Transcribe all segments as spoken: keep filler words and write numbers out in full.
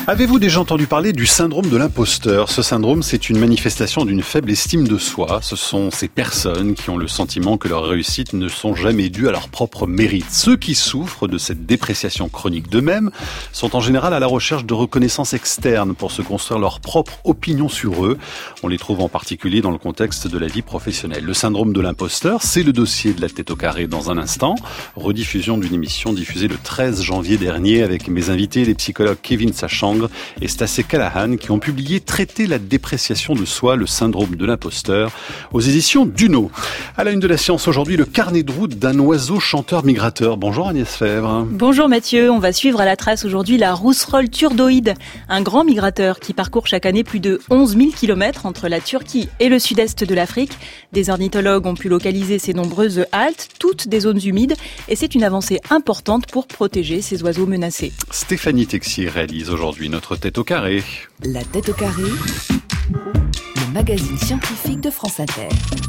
Avez-vous déjà entendu parler du syndrome de l'imposteur ? Ce syndrome, c'est une manifestation d'une faible estime de soi. Ce sont ces personnes qui ont le sentiment que leurs réussites ne sont jamais dues à leur propre mérite. Ceux qui souffrent de cette dépréciation chronique d'eux-mêmes sont en général à la recherche de reconnaissance externe pour se construire leur propre opinion sur eux. On les trouve en particulier dans le contexte de la vie professionnelle. Le syndrome de l'imposteur, c'est le dossier de la tête au carré dans un instant. Rediffusion d'une émission diffusée le treize janvier dernier avec mes invités, les psychologues Kevin Sachang et Stacey Callahan, qui ont publié Traiter la dépréciation de soi, le syndrome de l'imposteur, aux éditions Duno. À la une de la science aujourd'hui, le carnet de route d'un oiseau chanteur migrateur. Bonjour Agnès Fèvre. Bonjour Mathieu, on va suivre à la trace aujourd'hui la rousserolle turdoïde, un grand migrateur qui parcourt chaque année plus de onze mille kilomètres entre la Turquie et le sud-est de l'Afrique. Des ornithologues ont pu localiser ces nombreuses haltes, toutes des zones humides, et c'est une avancée importante pour protéger ces oiseaux menacés. Stéphanie Texier réalise aujourd'hui notre tête au carré. La tête au carré, le magazine scientifique de France Inter.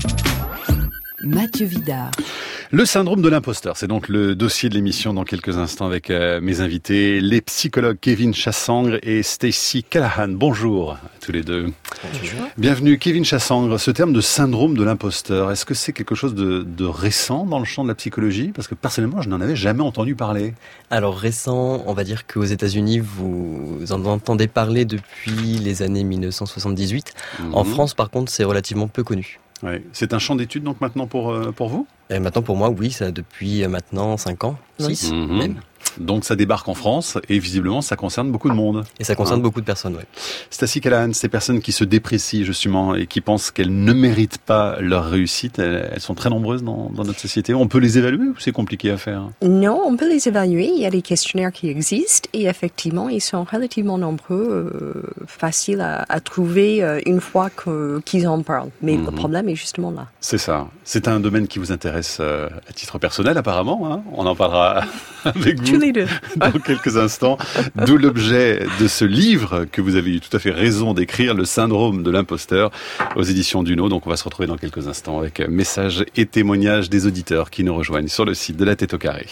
Mathieu Vidard. Le syndrome de l'imposteur, c'est donc le dossier de l'émission dans quelques instants avec euh, mes invités, les psychologues Kevin Chassangre et Stacey Callahan. Bonjour à tous les deux. Bonjour. Bienvenue. Kevin Chassangre, ce terme de syndrome de l'imposteur, est-ce que c'est quelque chose de, de récent dans le champ de la psychologie ? Parce que personnellement, je n'en avais jamais entendu parler. Alors récent, on va dire qu'aux États-Unis, vous en entendez parler depuis les années dix-neuf cent soixante-dix-huit. Mmh. En France, par contre, c'est relativement peu connu. Ouais. C'est un champ d'études donc maintenant pour, euh, pour vous ? Et maintenant pour moi, oui, ça depuis maintenant cinq ans, six mmh. même. Donc ça débarque en France et visiblement ça concerne beaucoup de monde. Et ça concerne hein. beaucoup de personnes, oui. Stacey Callahan, ces personnes qui se déprécient justement et qui pensent qu'elles ne méritent pas leur réussite, elles, elles sont très nombreuses dans, dans notre société. On peut les évaluer ou c'est compliqué à faire ? Non, on peut les évaluer. Il y a des questionnaires qui existent et effectivement, ils sont relativement nombreux, euh, faciles à, à trouver euh, une fois que, qu'ils en parlent. Mais mmh. le problème est justement là. C'est ça. C'est un domaine qui vous intéresse euh, à titre personnel apparemment. Hein. On en parlera avec vous dans quelques instants. D'où l'objet de ce livre que vous avez eu tout à fait raison d'écrire, Le syndrome de l'imposteur, aux éditions Duno. Donc on va se retrouver dans quelques instants avec messages et témoignages des auditeurs qui nous rejoignent sur le site de la tête au carré.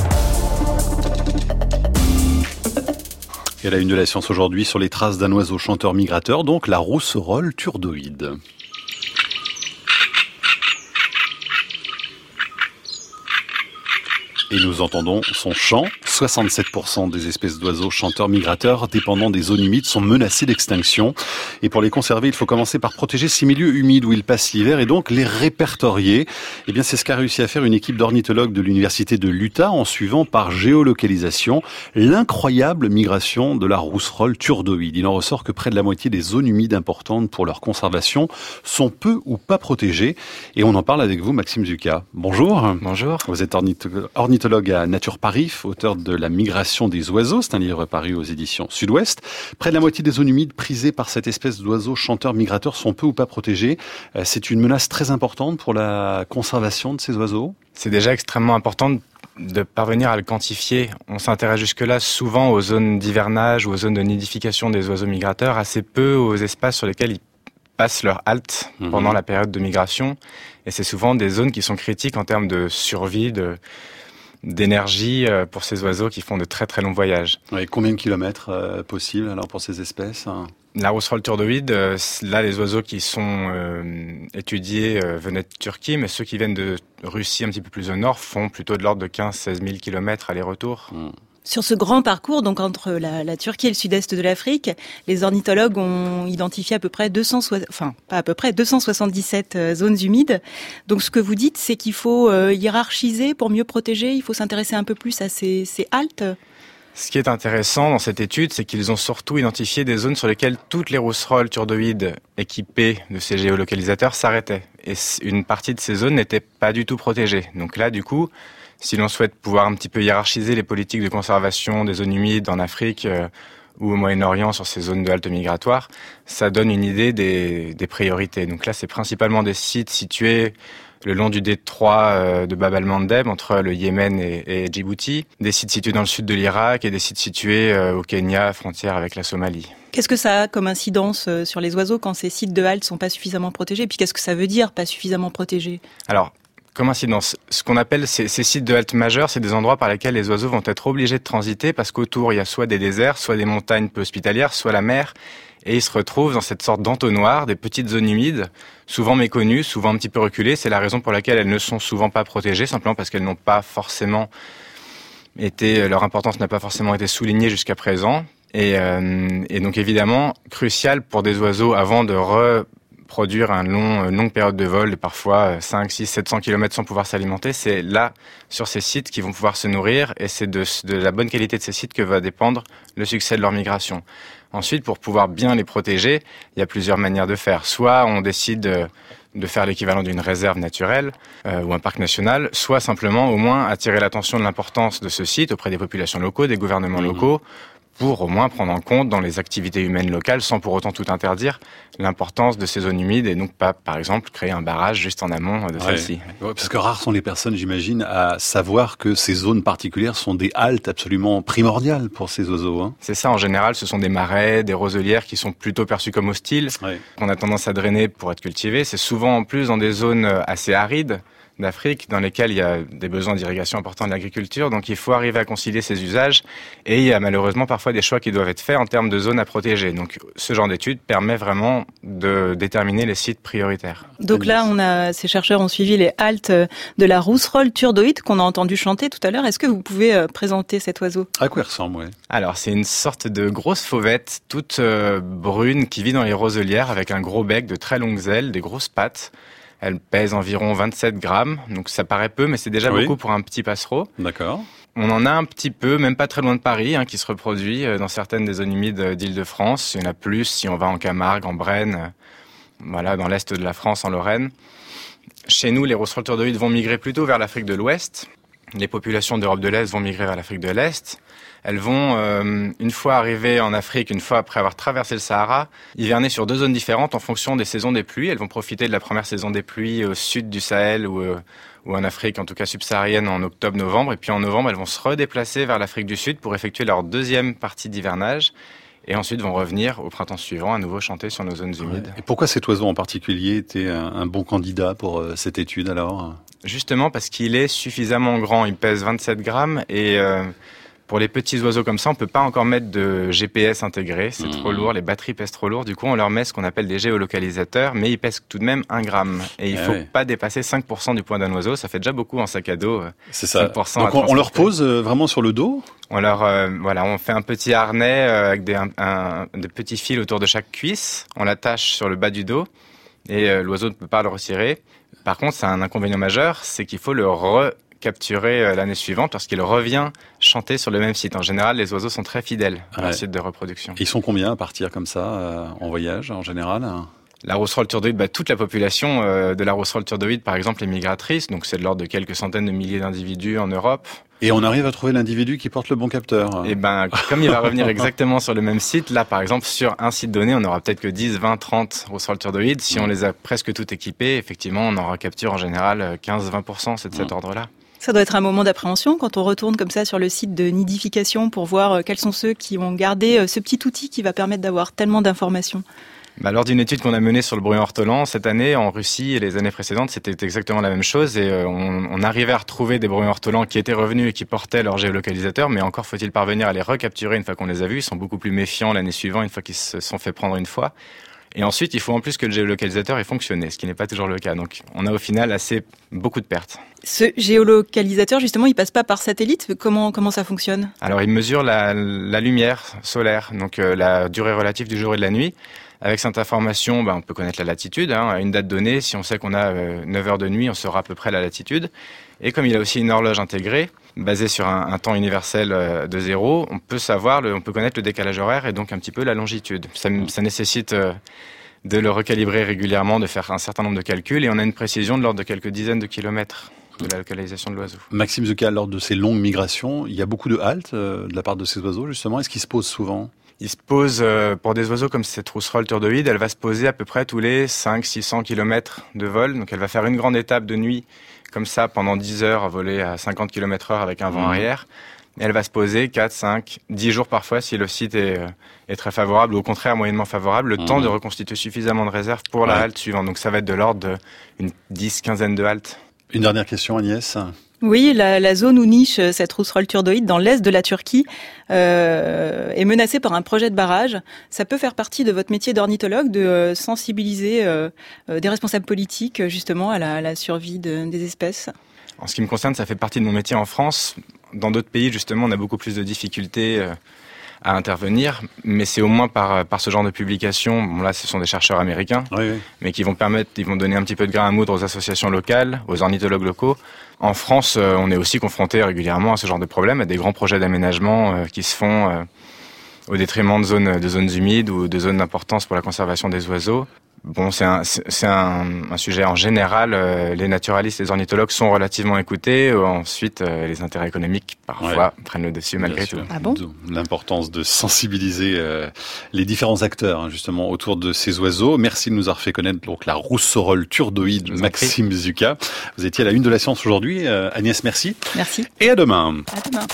Et à la une de la science aujourd'hui, sur les traces d'un oiseau chanteur migrateur, donc la rousserolle turdoïde. Et nous entendons son chant. soixante-sept pour cent des espèces d'oiseaux chanteurs migrateurs dépendant des zones humides sont menacées d'extinction. Et pour les conserver, il faut commencer par protéger ces milieux humides où ils passent l'hiver et donc les répertorier. Eh bien, c'est ce qu'a réussi à faire une équipe d'ornithologues de l'université de l'Utah en suivant par géolocalisation l'incroyable migration de la rousserolle turdoïde. Il en ressort que près de la moitié des zones humides importantes pour leur conservation sont peu ou pas protégées. Et on en parle avec vous, Maxime Zucca. Bonjour. Bonjour. Vous êtes ornithologue ornithologue à Nature Parif, auteur de La migration des oiseaux. C'est un livre paru aux éditions Sud-Ouest. Près de la moitié des zones humides prisées par cette espèce d'oiseaux chanteurs migrateurs sont peu ou pas protégées. C'est une menace très importante pour la conservation de ces oiseaux. C'est déjà extrêmement important de parvenir à le quantifier. On s'intéresse jusque-là souvent aux zones d'hivernage ou aux zones de nidification des oiseaux migrateurs, assez peu aux espaces sur lesquels ils passent leur halte mmh. pendant la période de migration. Et c'est souvent des zones qui sont critiques en termes de survie, de d'énergie pour ces oiseaux qui font de très très longs voyages. Et combien de kilomètres euh, possible alors pour ces espèces hein? La rousserolle turdoïde, euh, là les oiseaux qui sont euh, étudiés euh, venaient de Turquie, mais ceux qui viennent de Russie un petit peu plus au nord font plutôt de l'ordre de quinze à seize mille kilomètres aller-retour. Mmh. Sur ce grand parcours, donc entre la, la Turquie et le sud-est de l'Afrique, les ornithologues ont identifié à peu près deux cents, enfin pas à peu près deux cent soixante-dix-sept zones humides. Donc ce que vous dites, c'est qu'il faut euh, hiérarchiser pour mieux protéger. Il faut s'intéresser un peu plus à ces, ces haltes. Ce qui est intéressant dans cette étude, c'est qu'ils ont surtout identifié des zones sur lesquelles toutes les rousserolles turdoïdes équipées de ces géolocalisateurs s'arrêtaient. Et une partie de ces zones n'était pas du tout protégée. Donc là, du coup, si l'on souhaite pouvoir un petit peu hiérarchiser les politiques de conservation des zones humides en Afrique euh, ou au Moyen-Orient sur ces zones de halte migratoire, ça donne une idée des, des priorités. Donc là, c'est principalement des sites situés le long du détroit euh, de Bab el-Mandeb entre le Yémen et, et Djibouti, des sites situés dans le sud de l'Irak et des sites situés euh, au Kenya, frontière avec la Somalie. Qu'est-ce que ça a comme incidence sur les oiseaux quand ces sites de halte sont pas suffisamment protégés ? Et puis qu'est-ce que ça veut dire, pas suffisamment protégés ? Alors, Coïncidence. Ce qu'on appelle ces, ces sites de halte majeure, c'est des endroits par lesquels les oiseaux vont être obligés de transiter parce qu'autour, il y a soit des déserts, soit des montagnes peu hospitalières, soit la mer. Et ils se retrouvent dans cette sorte d'entonnoir, des petites zones humides, souvent méconnues, souvent un petit peu reculées. C'est la raison pour laquelle elles ne sont souvent pas protégées, simplement parce qu'elles n'ont pas forcément été, leur importance n'a pas forcément été soulignée jusqu'à présent. Et, euh, et donc évidemment, crucial pour des oiseaux avant de reproduire un long, une longue période de vol, de parfois cinq, six, sept cents kilomètres sans pouvoir s'alimenter, c'est là, sur ces sites, qu'ils vont pouvoir se nourrir, et c'est de, de la bonne qualité de ces sites que va dépendre le succès de leur migration. Ensuite, pour pouvoir bien les protéger, il y a plusieurs manières de faire. Soit on décide de, de faire l'équivalent d'une réserve naturelle euh, ou un parc national, soit simplement au moins attirer l'attention de l'importance de ce site auprès des populations locaux, des gouvernements mmh. locaux, pour au moins prendre en compte dans les activités humaines locales, sans pour autant tout interdire, l'importance de ces zones humides et donc pas, par exemple, créer un barrage juste en amont de ouais. celle-ci. Ouais, parce que rares sont les personnes, j'imagine, à savoir que ces zones particulières sont des haltes absolument primordiales pour ces oiseaux. Hein. C'est ça, en général, ce sont des marais, des roselières qui sont plutôt perçus comme hostiles, ouais. qu'on a tendance à drainer pour être cultivés. C'est souvent en plus dans des zones assez arides d'Afrique, dans lesquelles il y a des besoins d'irrigation importants de l'agriculture. Donc il faut arriver à concilier ces usages. Et il y a malheureusement parfois des choix qui doivent être faits en termes de zones à protéger. Donc ce genre d'étude permet vraiment de déterminer les sites prioritaires. Donc là, on a, ces chercheurs ont suivi les haltes de la rousserolle turdoïde qu'on a entendu chanter tout à l'heure. Est-ce que vous pouvez présenter cet oiseau ? À quoi il ressemble, ouais. Alors c'est une sorte de grosse fauvette, toute euh, brune, qui vit dans les roselières avec un gros bec, de très longues ailes, des grosses pattes. Elle pèse environ vingt-sept grammes, donc ça paraît peu, mais c'est déjà oui. beaucoup pour un petit passereau. D'accord. On en a un petit peu, même pas très loin de Paris, hein, qui se reproduit dans certaines des zones humides d'Île-de-France. Il y en a plus si on va en Camargue, en Brenne, voilà, dans l'est de la France, en Lorraine. Chez nous, les rousserolles turdoïdes vont migrer plutôt vers l'Afrique de l'Ouest. Les populations d'Europe de l'Est vont migrer vers l'Afrique de l'Est. Elles vont, euh, une fois arrivées en Afrique, une fois après avoir traversé le Sahara, hiverner sur deux zones différentes en fonction des saisons des pluies. Elles vont profiter de la première saison des pluies au sud du Sahel ou, euh, ou en Afrique, en tout cas subsaharienne, en octobre-novembre. Et puis en novembre, elles vont se redéplacer vers l'Afrique du Sud pour effectuer leur deuxième partie d'hivernage. Et ensuite vont revenir au printemps suivant à nouveau chanter sur nos zones humides. Et pourquoi cet oiseau en particulier était un, un bon candidat pour euh, cette étude alors ? Justement parce qu'il est suffisamment grand. Il pèse vingt-sept grammes et... Euh, Pour les petits oiseaux comme ça, on peut pas encore mettre de G P S intégré, c'est mmh. trop lourd, les batteries pèsent trop lourd. Du coup, on leur met ce qu'on appelle des géolocalisateurs, mais ils pèsent tout de même un gramme. Et il ah faut ouais. pas dépasser cinq pour cent du poids d'un oiseau, ça fait déjà beaucoup en sac à dos. C'est ça. cinq pour cent Donc on, on leur pose vraiment sur le dos ? On leur, euh, voilà, on fait un petit harnais euh, avec des, un, un, des petits fils autour de chaque cuisse. On l'attache sur le bas du dos et euh, l'oiseau ne peut pas le retirer. Par contre, c'est un inconvénient majeur, c'est qu'il faut le re capturé l'année suivante lorsqu'il revient chanter sur le même site. En général, les oiseaux sont très fidèles à ouais. leur site de reproduction. Ils sont combien à partir comme ça euh, en voyage en général ? La rousserolle turdoïde, bah, toute la population euh, de la rousserolle turdoïde, par exemple, est migratrice, donc c'est de l'ordre de quelques centaines de milliers d'individus en Europe. Et on arrive à trouver l'individu qui porte le bon capteur. Et ben, comme il va revenir exactement sur le même site, là, par exemple, sur un site donné, on aura peut-être que dix, vingt, trente rousserolles turdoïdes. Si mmh. on les a presque toutes équipées, effectivement, on en recapture en général quinze à vingt pour cent, c'est de cet mmh. ordre-là. Ça doit être un moment d'appréhension quand on retourne comme ça sur le site de nidification pour voir quels sont ceux qui ont gardé ce petit outil qui va permettre d'avoir tellement d'informations. Bah, lors d'une étude qu'on a menée sur le brouillon ortolan cette année en Russie et les années précédentes, c'était exactement la même chose et euh, on, on arrivait à retrouver des brouillons ortolans qui étaient revenus et qui portaient leur géolocalisateur, mais encore faut-il parvenir à les recapturer une fois qu'on les a vus. Ils sont beaucoup plus méfiants l'année suivante une fois qu'ils se sont fait prendre une fois. Et ensuite, il faut en plus que le géolocalisateur ait fonctionné, ce qui n'est pas toujours le cas. Donc, on a au final assez beaucoup de pertes. Ce géolocalisateur, justement, il passe pas par satellite. Comment comment ça fonctionne ? Alors, il mesure la, la lumière solaire, donc euh, la durée relative du jour et de la nuit. Avec cette information, ben, on peut connaître la latitude. Hein, à une date donnée, si on sait qu'on a euh, neuf heures de nuit, on saura à peu près la latitude. Et comme il a aussi une horloge intégrée, basée sur un, un temps universel euh, de zéro, on peut savoir, le, on peut connaître le décalage horaire et donc un petit peu la longitude. Ça, ça nécessite euh, de le recalibrer régulièrement, de faire un certain nombre de calculs, et on a une précision de l'ordre de quelques dizaines de kilomètres de la localisation de l'oiseau. Maxime Zucca, lors de ces longues migrations, il y a beaucoup de haltes euh, de la part de ces oiseaux, justement. Est-ce qu'ils se posent souvent ? Il se pose, euh, pour des oiseaux comme cette rousserolle turdoïde, elle va se poser à peu près tous les cinq à six cents kilomètres de vol. Donc elle va faire une grande étape de nuit, comme ça, pendant dix heures, à voler à cinquante kilomètres heure avec un vent mmh. arrière. Et elle va se poser quatre, cinq, dix jours parfois si le site est, euh, est très favorable, ou au contraire moyennement favorable, le mmh. temps de reconstituer suffisamment de réserves pour ouais. la halte suivante. Donc ça va être de l'ordre d'une dix, quinzaine de haltes. Une dernière question, Agnès. Oui, la, la zone où niche cette rousserolle turdoïde dans l'est de la Turquie euh, est menacée par un projet de barrage. Ça peut faire partie de votre métier d'ornithologue de euh, sensibiliser euh, euh, des responsables politiques justement à la, à la survie de, des espèces. En ce qui me concerne, ça fait partie de mon métier en France. Dans d'autres pays, justement, on a beaucoup plus de difficultés euh, à intervenir, mais c'est au moins par par ce genre de publication. Bon, là, ce sont des chercheurs américains, oui, oui. mais qui vont permettre, ils vont donner un petit peu de grain à moudre aux associations locales, aux ornithologues locaux. En France, euh, on est aussi confronté régulièrement à ce genre de problème, à des grands projets d'aménagement euh, qui se font euh, au détriment de zones de zones humides ou de zones d'importance pour la conservation des oiseaux. Bon, c'est un, c'est un, un sujet en général. Euh, les naturalistes, les ornithologues sont relativement écoutés. Euh, ensuite, euh, les intérêts économiques, parfois, ouais. prennent le dessus malgré Bien tout. Ah bon ? L'importance de sensibiliser euh, les différents acteurs, hein, justement, autour de ces oiseaux. Merci de nous avoir fait connaître donc la rousserolle turdoïde, Maxime Zucca. Vous étiez à la une de la science aujourd'hui. Euh, Agnès, merci. Merci. Et à demain. À demain.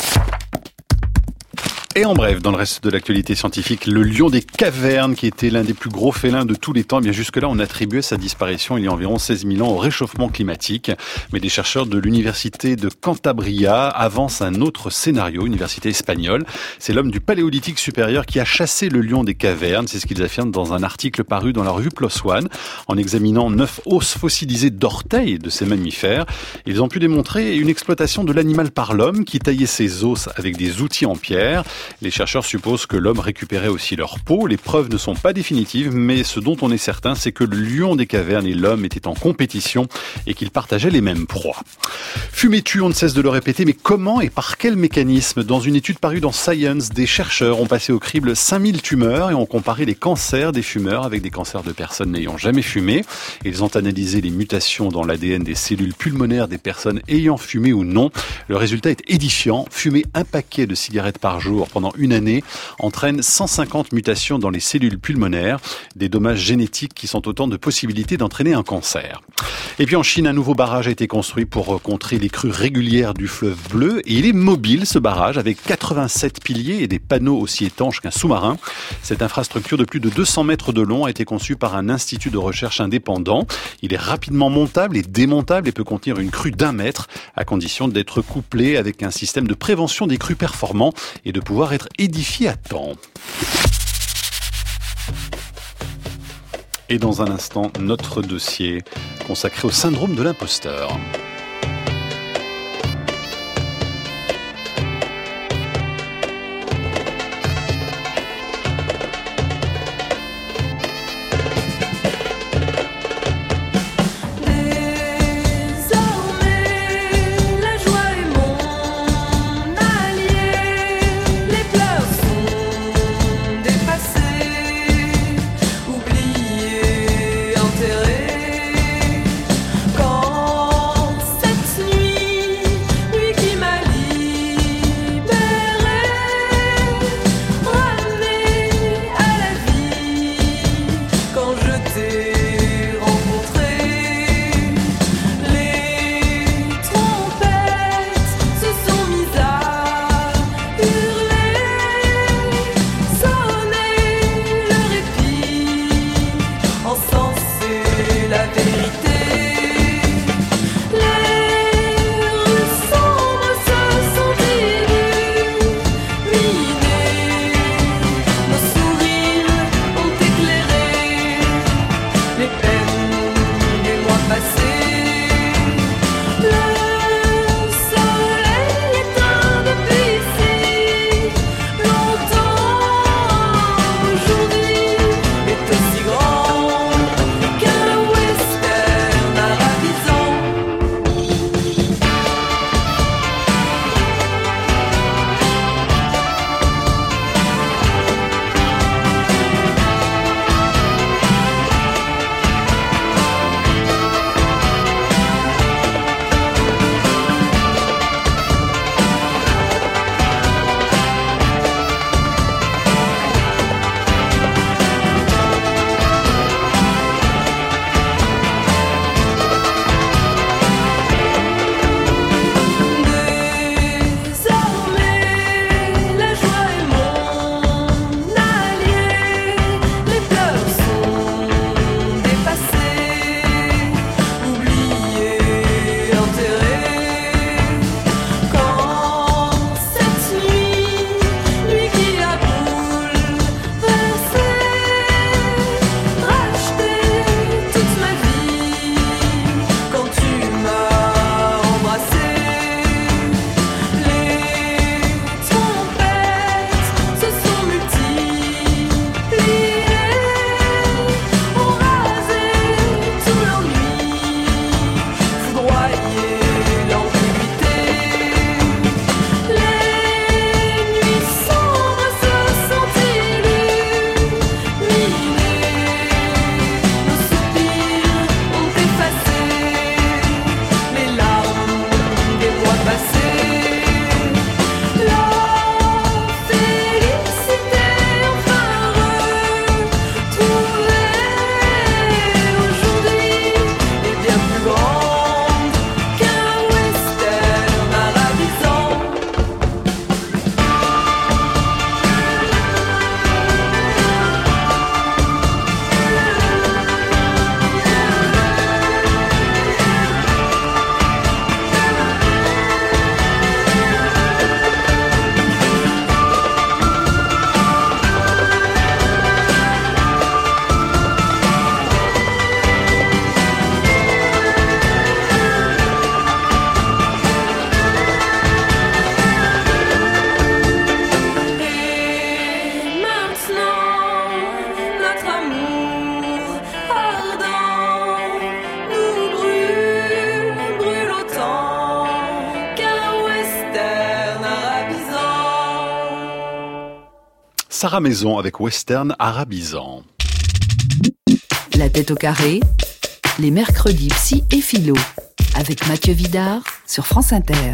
Et en bref, dans le reste de l'actualité scientifique, le lion des cavernes, qui était l'un des plus gros félins de tous les temps, bien jusque-là, on attribuait sa disparition il y a environ seize mille ans au réchauffement climatique. Mais des chercheurs de l'université de Cantabria avancent un autre scénario, université espagnole. C'est l'homme du Paléolithique supérieur qui a chassé le lion des cavernes. C'est ce qu'ils affirment dans un article paru dans la revue PLOS ONE. En examinant neuf os fossilisés d'orteils de ces mammifères, ils ont pu démontrer une exploitation de l'animal par l'homme qui taillait ses os avec des outils en pierre. Les chercheurs supposent que l'homme récupérait aussi leur peau. Les preuves ne sont pas définitives, mais ce dont on est certain, c'est que le lion des cavernes et l'homme étaient en compétition et qu'ils partageaient les mêmes proies. Fumer tue, on ne cesse de le répéter, mais comment et par quel mécanisme ? Dans une étude parue dans Science, des chercheurs ont passé au crible cinq mille tumeurs et ont comparé les cancers des fumeurs avec des cancers de personnes n'ayant jamais fumé. Ils ont analysé les mutations dans l'A D N des cellules pulmonaires des personnes ayant fumé ou non. Le résultat est édifiant. Fumer un paquet de cigarettes par jour pendant une année entraîne cent cinquante mutations dans les cellules pulmonaires, des dommages génétiques qui sont autant de possibilités d'entraîner un cancer. Et puis en Chine, un nouveau barrage a été construit pour contrer les crues régulières du fleuve Bleu et il est mobile ce barrage avec quatre-vingt-sept piliers et des panneaux aussi étanches qu'un sous-marin. Cette infrastructure de plus de deux cents mètres de long a été conçue par un institut de recherche indépendant. Il est rapidement montable et démontable et peut contenir une crue d'un mètre à condition d'être couplé avec un système de prévention des crues performant et de pouvoir être édifié à temps. Et dans un instant, notre dossier consacré au syndrome de l'imposteur. Quand Sarah Maison avec Western arabisant. La tête au carré, les mercredis psy et philo, avec Mathieu Vidard sur France Inter.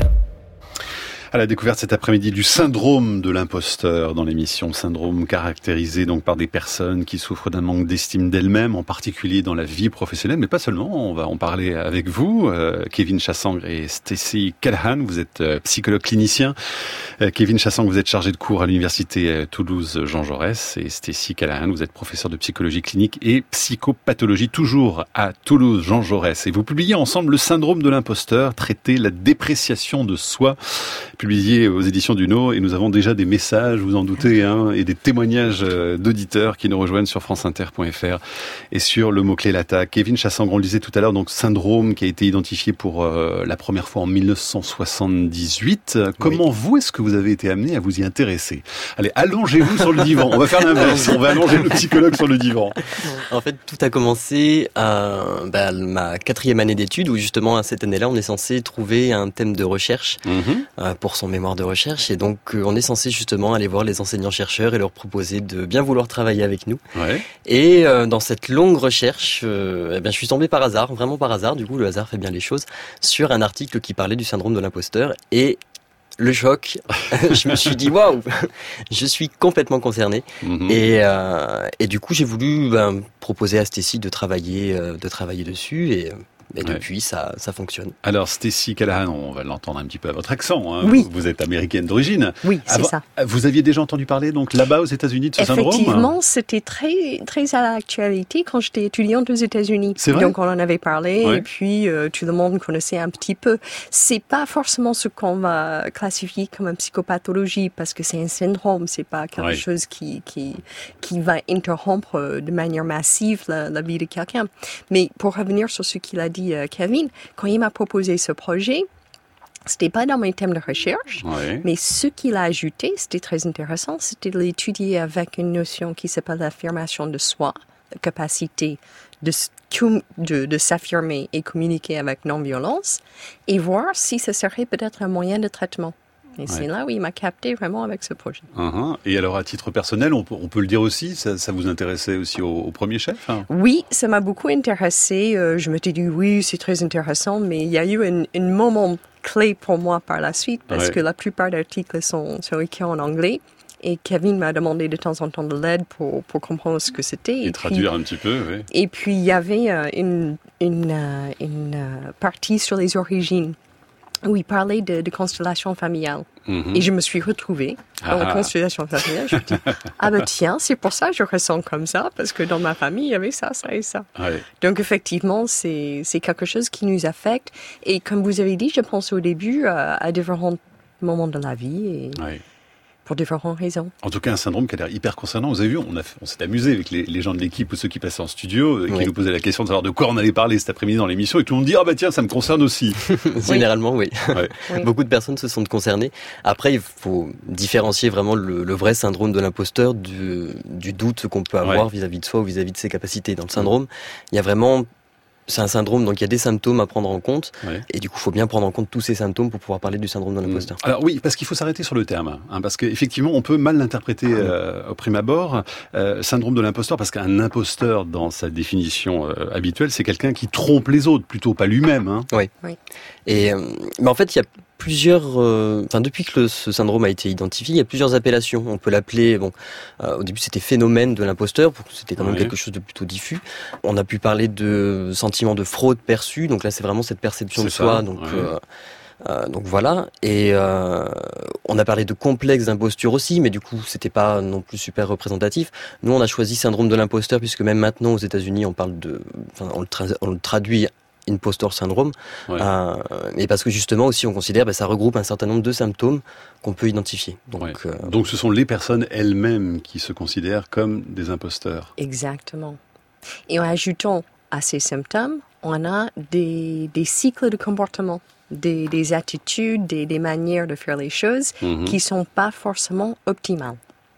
À la découverte cet après-midi du syndrome de l'imposteur dans l'émission, syndrome caractérisé donc par des personnes qui souffrent d'un manque d'estime d'elles-mêmes, en particulier dans la vie professionnelle, mais pas seulement. On va en parler avec vous, euh, Kevin Chassangre et Stacy Callahan. Vous êtes euh, psychologue clinicien. Euh, Kevin Chassangre, vous êtes chargé de cours à l'université euh, Toulouse Jean Jaurès, et Stacy Callahan, vous êtes professeur de psychologie clinique et psychopathologie, toujours à Toulouse Jean Jaurès. Et vous publiez ensemble le syndrome de l'imposteur, traité la dépréciation de soi, publié aux éditions du No, et nous avons déjà des messages, vous en doutez, hein, et des témoignages d'auditeurs qui nous rejoignent sur franceinter point f r et sur le mot-clé l'attaque. Kevin Chassangre, on le disait tout à l'heure, donc syndrome qui a été identifié pour euh, la première fois en mille neuf cent soixante-dix-huit. Comment oui. vous, est-ce que vous avez été amené à vous y intéresser? Allez, allongez-vous sur le divan. On va faire l'inverse. On va allonger le psychologue sur le divan. En fait, tout a commencé à bah, ma quatrième année d'études, où justement, à cette année-là, on est censé trouver un thème de recherche mmh. euh, pour son mémoire de recherche, et donc euh, on est censé justement aller voir les enseignants-chercheurs et leur proposer de bien vouloir travailler avec nous. Ouais. Et euh, dans cette longue recherche, euh, eh bien, je suis tombé par hasard, vraiment par hasard, du coup le hasard fait bien les choses, sur un article qui parlait du syndrome de l'imposteur, et le choc, je me suis dit waouh, je suis complètement concerné. Mmh. Et, euh, et du coup j'ai voulu ben, proposer à Stacy de travailler, euh, de travailler dessus, et Et depuis, ouais. ça, ça fonctionne. Alors, Stacy Callahan, on va l'entendre un petit peu à votre accent. Hein. Oui. Vous êtes américaine d'origine. Oui, c'est Avant, ça. Vous aviez déjà entendu parler, donc, là-bas aux États-Unis de ce Effectivement, syndrome? Effectivement, c'était très, très à l'actualité quand j'étais étudiante aux États-Unis. C'est vrai? Donc, on en avait parlé, ouais. et puis euh, tout le monde connaissait un petit peu. C'est pas forcément ce qu'on va classifier comme une psychopathologie, parce que c'est un syndrome. C'est pas quelque ouais. chose qui, qui, qui va interrompre de manière massive la, la vie de quelqu'un. Mais pour revenir sur ce qu'il a dit, euh, Kevin, quand il m'a proposé ce projet, c'était pas dans mes thèmes de recherche, oui. mais ce qu'il a ajouté, c'était très intéressant, c'était de l'étudier avec une notion qui s'appelle l'affirmation de soi, la capacité de, de, de s'affirmer et communiquer avec non-violence, et voir si ce serait peut-être un moyen de traitement. Et ouais. c'est là où il m'a capté vraiment avec ce projet. Uh-huh. Et alors, à titre personnel, on peut, on peut le dire aussi, ça, ça vous intéressait aussi au, au premier chef, hein? Oui, ça m'a beaucoup intéressé. Euh, je m'étais dit, oui, c'est très intéressant, mais il y a eu un, un moment clé pour moi par la suite, parce ouais. que la plupart des articles sont, sont écrits en anglais. Et Kevin m'a demandé de temps en temps de l'aide pour, pour comprendre ce que c'était. Et, et traduire puis, un petit peu, oui. Et puis, il y avait euh, une, une, euh, une euh, partie sur les origines, où il parlait de, de constellation familiale. Mm-hmm. Et je me suis retrouvée dans ah. la constellation familiale. Je me dis, ah ben tiens, c'est pour ça que je ressens comme ça, parce que dans ma famille, il y avait ça, ça et ça. Ouais. Donc effectivement, c'est, c'est quelque chose qui nous affecte. Et comme vous avez dit, je pense au début à, à différents moments de la vie. Et... Ouais. Pour différentes raisons. En tout cas, un syndrome qui a l'air hyper concernant. Vous avez vu, on, a, on s'est amusé avec les, les gens de l'équipe ou ceux qui passaient en studio, qui oui. nous posaient la question de savoir de quoi on allait parler cet après-midi dans l'émission, et tout le monde dit « Ah bah tiens, ça me concerne aussi ». Généralement, oui. Ouais. oui. Beaucoup de personnes se sentent concernées. Après, il faut différencier vraiment le, le vrai syndrome de l'imposteur du, du doute qu'on peut avoir ouais. vis-à-vis de soi ou vis-à-vis de ses capacités. Dans le syndrome, il y a vraiment... C'est un syndrome, donc il y a des symptômes à prendre en compte, ouais. et du coup, il faut bien prendre en compte tous ces symptômes pour pouvoir parler du syndrome de l'imposteur. Mmh. Alors oui, parce qu'il faut s'arrêter sur le terme, hein, parce qu'effectivement, on peut mal l'interpréter euh, au prime abord, euh, syndrome de l'imposteur, parce qu'un imposteur, dans sa définition euh, habituelle, c'est quelqu'un qui trompe les autres, plutôt pas lui-même. Hein. Oui. oui. Et, euh, mais en fait, il y a plusieurs, euh, enfin depuis que le, ce syndrome a été identifié, il y a plusieurs appellations. On peut l'appeler, bon, euh, au début c'était phénomène de l'imposteur, pour que c'était quand même oui. quelque chose de plutôt diffus. On a pu parler de sentiment de fraude perçue, donc là c'est vraiment cette perception c'est de soi, ça, donc. Ouais. Euh, Euh, donc voilà, et euh, on a parlé de complexe d'imposture aussi, mais du coup c'était pas non plus super représentatif. Nous on a choisi syndrome de l'imposteur puisque même maintenant aux États-Unis on parle de, enfin on le, tra- on le traduit impostor syndrome, ouais. euh, et parce que justement aussi on considère bah, ça regroupe un certain nombre de symptômes qu'on peut identifier. Donc, ouais. euh, donc ce sont les personnes elles-mêmes qui se considèrent comme des imposteurs. Exactement. Et en ajoutant à ces symptômes, on a des, des cycles de comportement. Des, des attitudes, des, des manières de faire les choses mm-hmm. qui sont pas forcément optimales.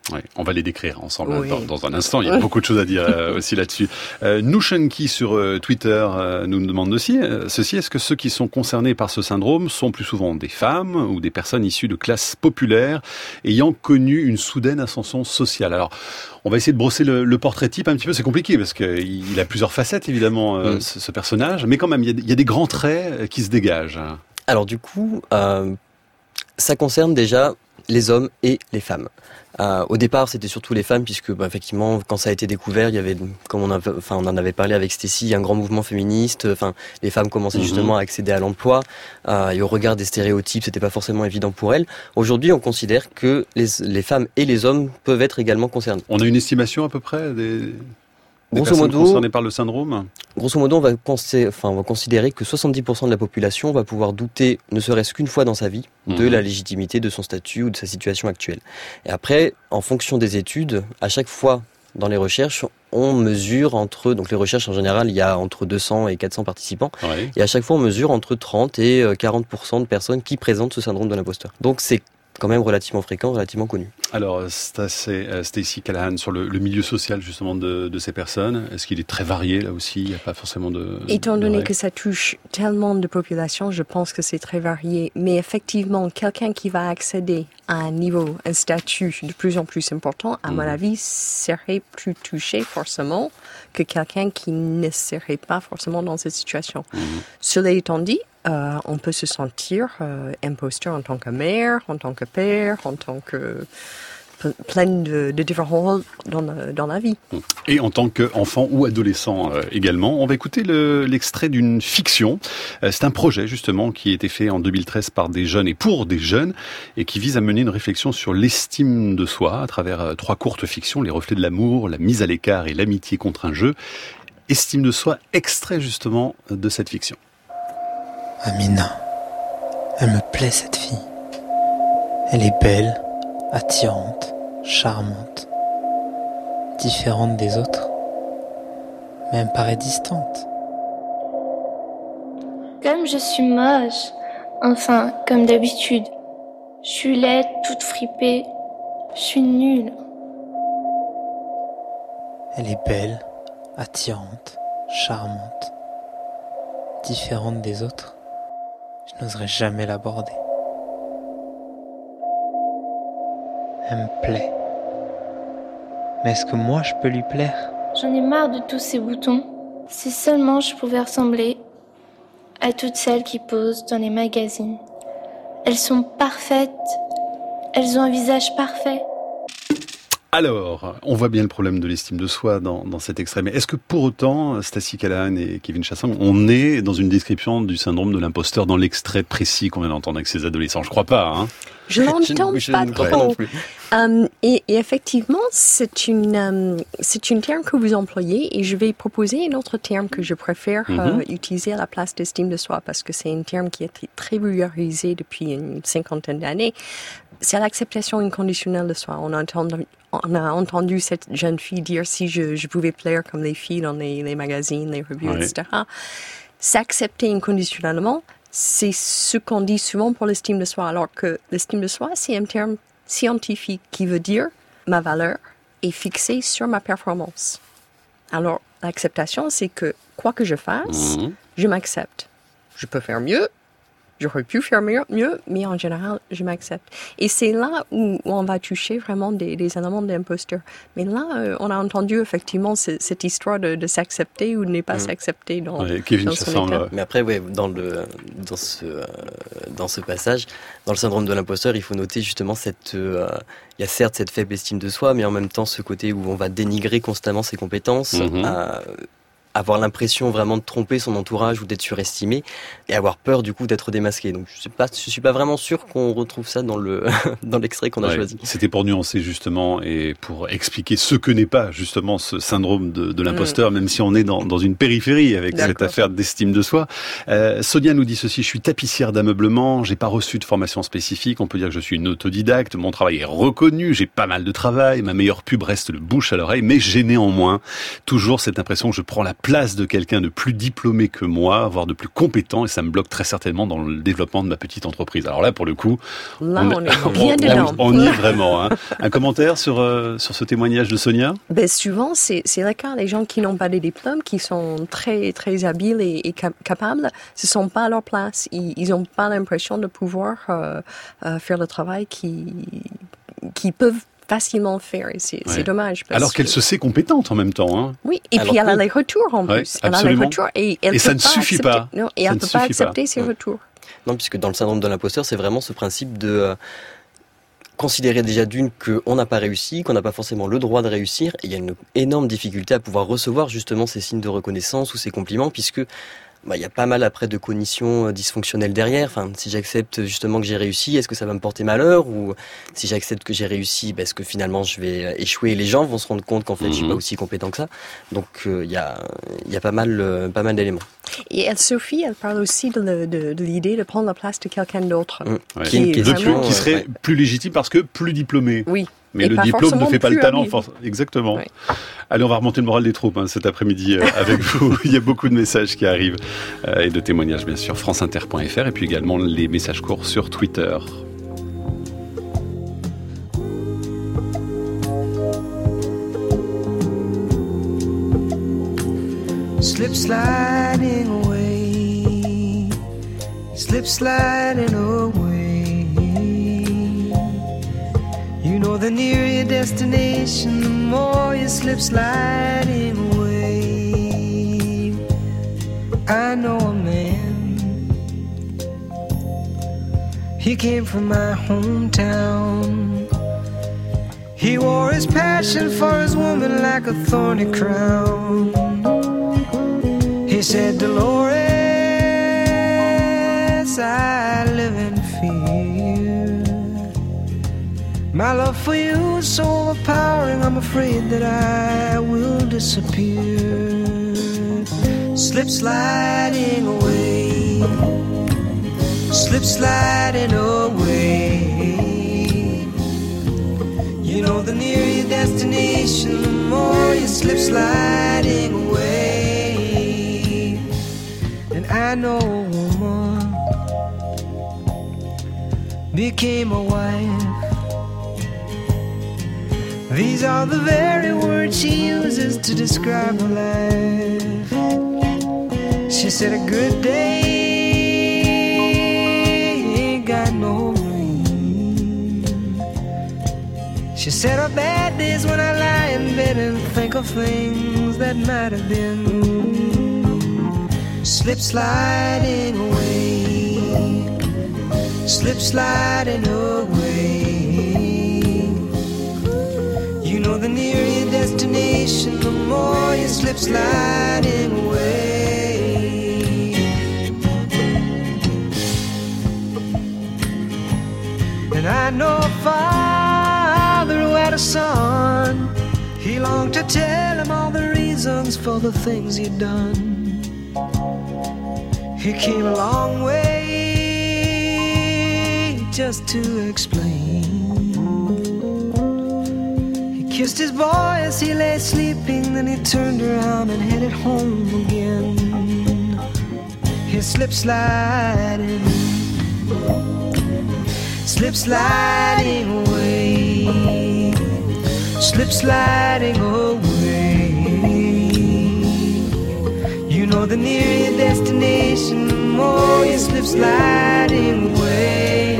Oui, on va les décrire ensemble oui. dans, dans un instant. Il y a beaucoup de choses à dire euh, aussi là-dessus. Euh, Nushenki sur euh, Twitter euh, nous demande aussi euh, ceci. Est-ce que ceux qui sont concernés par ce syndrome sont plus souvent des femmes ou des personnes issues de classes populaires ayant connu une soudaine ascension sociale? Alors, on va essayer de brosser le, le portrait type un petit peu. C'est compliqué parce qu'il a plusieurs facettes, évidemment, euh, mm. ce, ce personnage. Mais quand même, il y a, il y a des grands traits qui se dégagent. Alors du coup, euh, ça concerne déjà les hommes et les femmes. Euh, au départ, c'était surtout les femmes, puisque bah, effectivement, quand ça a été découvert, il y avait, comme on, avait, enfin, on en avait parlé avec Stécie, un grand mouvement féministe. Enfin, les femmes commençaient mmh. justement à accéder à l'emploi. Euh, et au regard des stéréotypes, c'était pas forcément évident pour elles. Aujourd'hui, on considère que les, les femmes et les hommes peuvent être également concernés. On a une estimation à peu près des, des grosso personnes modo, concernées par le syndrome? Grosso modo, on va, considérer, enfin, on va considérer que soixante-dix pour cent de la population va pouvoir douter, ne serait-ce qu'une fois dans sa vie, mmh. de la légitimité de son statut ou de sa situation actuelle. Et après, en fonction des études, à chaque fois dans les recherches, on mesure entre, donc les recherches en général, il y a entre deux cents et quatre cents participants, ouais. et à chaque fois on mesure entre trente et quarante pour cent de personnes qui présentent ce syndrome de l'imposteur. Donc c'est quand même relativement fréquent, relativement connu. Alors, Stacey Callahan, sur le, le milieu social justement de, de ces personnes, est-ce qu'il est très varié là aussi? Il n'y a pas forcément de... Étant de donné règles. que ça touche tellement de populations, je pense que c'est très varié. Mais effectivement, quelqu'un qui va accéder à un niveau, un statut de plus en plus important, à mmh. mon avis, serait plus touché forcément que quelqu'un qui ne serait pas forcément dans cette situation. Mmh. Cela étant dit, Euh, on peut se sentir euh, imposteur en tant que mère, en tant que père, en tant que plein de, de différents rôles dans, le, dans la vie. Et en tant qu'enfant ou adolescent euh, également. On va écouter le, l'extrait d'une fiction. Euh, c'est un projet justement qui a été fait en deux mille treize par des jeunes et pour des jeunes et qui vise à mener une réflexion sur l'estime de soi à travers euh, trois courtes fictions, Les reflets de l'amour, La mise à l'écart et L'amitié contre un jeu. Estime de soi, extrait justement de cette fiction. Amina, elle me plaît cette fille. Elle est belle, attirante, charmante, différente des autres, mais elle me paraît distante. Comme je suis moche, enfin, comme d'habitude, je suis laide, toute fripée, je suis nulle. Elle est belle, attirante, charmante, différente des autres. Je n'oserais jamais l'aborder. Elle me plaît. Mais est-ce que moi je peux lui plaire? J'en ai marre de tous ces boutons. Si seulement je pouvais ressembler à toutes celles qui posent dans les magazines. Elles sont parfaites. Elles ont un visage parfait. Alors, on voit bien le problème de l'estime de soi dans, dans cet extrait. Mais est-ce que pour autant, Stacey Callahan et Kevin Chassang, on est dans une description du syndrome de l'imposteur dans l'extrait précis qu'on vient d'entendre avec ces adolescents? Je crois pas, hein. Je l'entends je, pas je trop. Pas non plus. Um, et, et effectivement, c'est une um, c'est une terme que vous employez et je vais proposer un autre terme que je préfère mm-hmm. euh, utiliser à la place d'estime de soi parce que c'est un terme qui est très, très vulgarisé depuis une cinquantaine d'années. C'est l'acceptation inconditionnelle de soi. On a entendu, on a entendu cette jeune fille dire si je, je pouvais plaire comme les filles dans les, les magazines, les revues, ouais. et cetera. S'accepter inconditionnellement, c'est ce qu'on dit souvent pour l'estime de soi, alors que l'estime de soi, c'est un terme scientifique qui veut dire ma valeur est fixée sur ma performance. Alors, l'acceptation, c'est que quoi que je fasse, mmh. je m'accepte. Je peux faire mieux, j'aurais pu faire mieux, mieux, mais en général, je m'accepte. Et c'est là où, où on va toucher vraiment des, des éléments d'imposteur. Mais là, euh, on a entendu effectivement ce, cette histoire de, de s'accepter ou de ne pas mmh. s'accepter dans, ouais, Kevin dans son état. Mais après, ouais, dans, le, dans, ce, euh, dans ce passage, dans le syndrome de l'imposteur, il faut noter justement cette... Euh, il y a certes cette faible estime de soi, mais en même temps ce côté où on va dénigrer constamment ses compétences, mmh. euh, avoir l'impression vraiment de tromper son entourage ou d'être surestimé et avoir peur du coup d'être démasqué. Donc je suis pas, je suis pas vraiment sûr qu'on retrouve ça dans le dans l'extrait qu'on a ouais, choisi. C'était pour nuancer justement et pour expliquer ce que n'est pas justement ce syndrome de, de l'imposteur, mmh. même si on est dans, dans une périphérie avec D'accord. cette affaire d'estime de soi. Euh, Sonia nous dit ceci: je suis tapissière d'ameublement, j'ai pas reçu de formation spécifique, on peut dire que je suis une autodidacte, mon travail est reconnu, j'ai pas mal de travail, ma meilleure pub reste le bouche à l'oreille, mais j'ai néanmoins toujours cette impression que je prends la place de quelqu'un de plus diplômé que moi, voire de plus compétent, et ça me bloque très certainement dans le développement de ma petite entreprise. Alors là, pour le coup, là, on, on est on, bien dedans. On, on y est vraiment. Hein. Un commentaire sur euh, sur ce témoignage de Sonia? Ben souvent, c'est c'est le cas. Les gens qui n'ont pas de diplôme, qui sont très très habiles et, et cap- capables, ce sont pas à leur place. Ils ils ont pas l'impression de pouvoir euh, euh, faire le travail qui qui peuvent facilement faire. Et c'est, ouais. c'est dommage. Parce Alors qu'elle que... se sait compétente en même temps. Hein. Oui, et Alors puis elle que... a les retours en ouais, plus. Elle a les retours et, elle et ça peut ne pas suffit accepter... pas. Non, et ça elle ne peut pas accepter pas. ses ouais. retours. Non, puisque dans le syndrome de l'imposteur, c'est vraiment ce principe de euh, considérer déjà d'une qu'on n'a pas réussi, qu'on n'a pas forcément le droit de réussir. Et il y a une énorme difficulté à pouvoir recevoir justement ces signes de reconnaissance ou ces compliments, puisque bah, y a pas mal après de cognitions dysfonctionnelles derrière. Enfin, si j'accepte justement que j'ai réussi, est-ce que ça va me porter malheur? Ou si j'accepte que j'ai réussi, bah, est-ce que finalement je vais échouer et les gens vont se rendre compte qu'en fait mmh. je suis pas aussi compétent que ça. Donc il euh, y a il y a pas mal euh, pas mal d'éléments. Et elle, Sophie, elle parle aussi de, le, de, de l'idée de prendre la place de quelqu'un d'autre. Mmh. Ouais. Qui, qui, est vraiment, qui serait ouais. plus légitime parce que plus diplômé. Oui. Mais et le diplôme ne fait pas le talent. For... Exactement. Oui. Allez, on va remonter le moral des troupes hein, cet après-midi euh, avec vous. Il y a beaucoup de messages qui arrivent euh, et de témoignages, bien sûr. franceinter point f r et puis également les messages courts sur Twitter. Slip sliding away, slip sliding away. You know the nearer your destination, the more you slip sliding away. I know a man, he came from my hometown. He wore his passion for his woman like a thorny crown. He said, Dolores, I live in fear. My love for you is so overpowering, I'm afraid that I will disappear. Slip sliding away, slip sliding away. You know the nearer your destination, the more you slip sliding away. And I know a woman became a wife. These are the very words she uses to describe her life. She said a good day ain't got no rain. She said her bad days when I lie in bed and think of things that might have been. Slip sliding away, slip sliding away. You know the nearer your destination, the more you slip sliding away. And I know a father who had a son. He longed to tell him all the reasons for the things he'd done. He came a long way just to explain. Kissed his boy as he lay sleeping, then he turned around and headed home again. He slip sliding, slip sliding away, slip sliding away. You know the nearer your destination, the more you slip sliding away.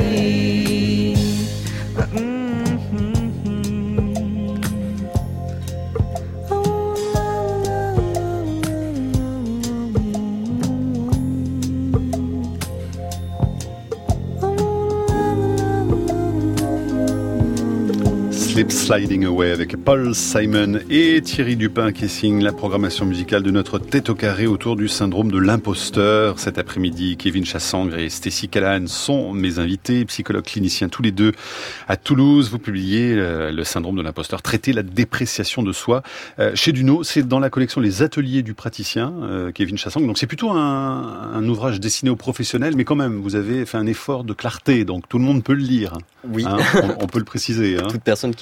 Slip Sliding Away avec Paul Simon et Thierry Dupin qui signe la programmation musicale de notre Tête au carré autour du syndrome de l'imposteur. Cet après-midi, Kevin Chassangre et Stécie Callahan sont mes invités, psychologues cliniciens tous les deux à Toulouse. Vous publiez euh, le syndrome de l'imposteur, traiter la dépréciation de soi. Euh, chez Duno, c'est dans la collection Les Ateliers du praticien, euh, Kevin Chassangre. Donc c'est plutôt un, un ouvrage destiné aux professionnels, mais quand même, vous avez fait un effort de clarté, donc tout le monde peut le lire. Oui. Hein, on, on peut le préciser. Hein. Toute personne qui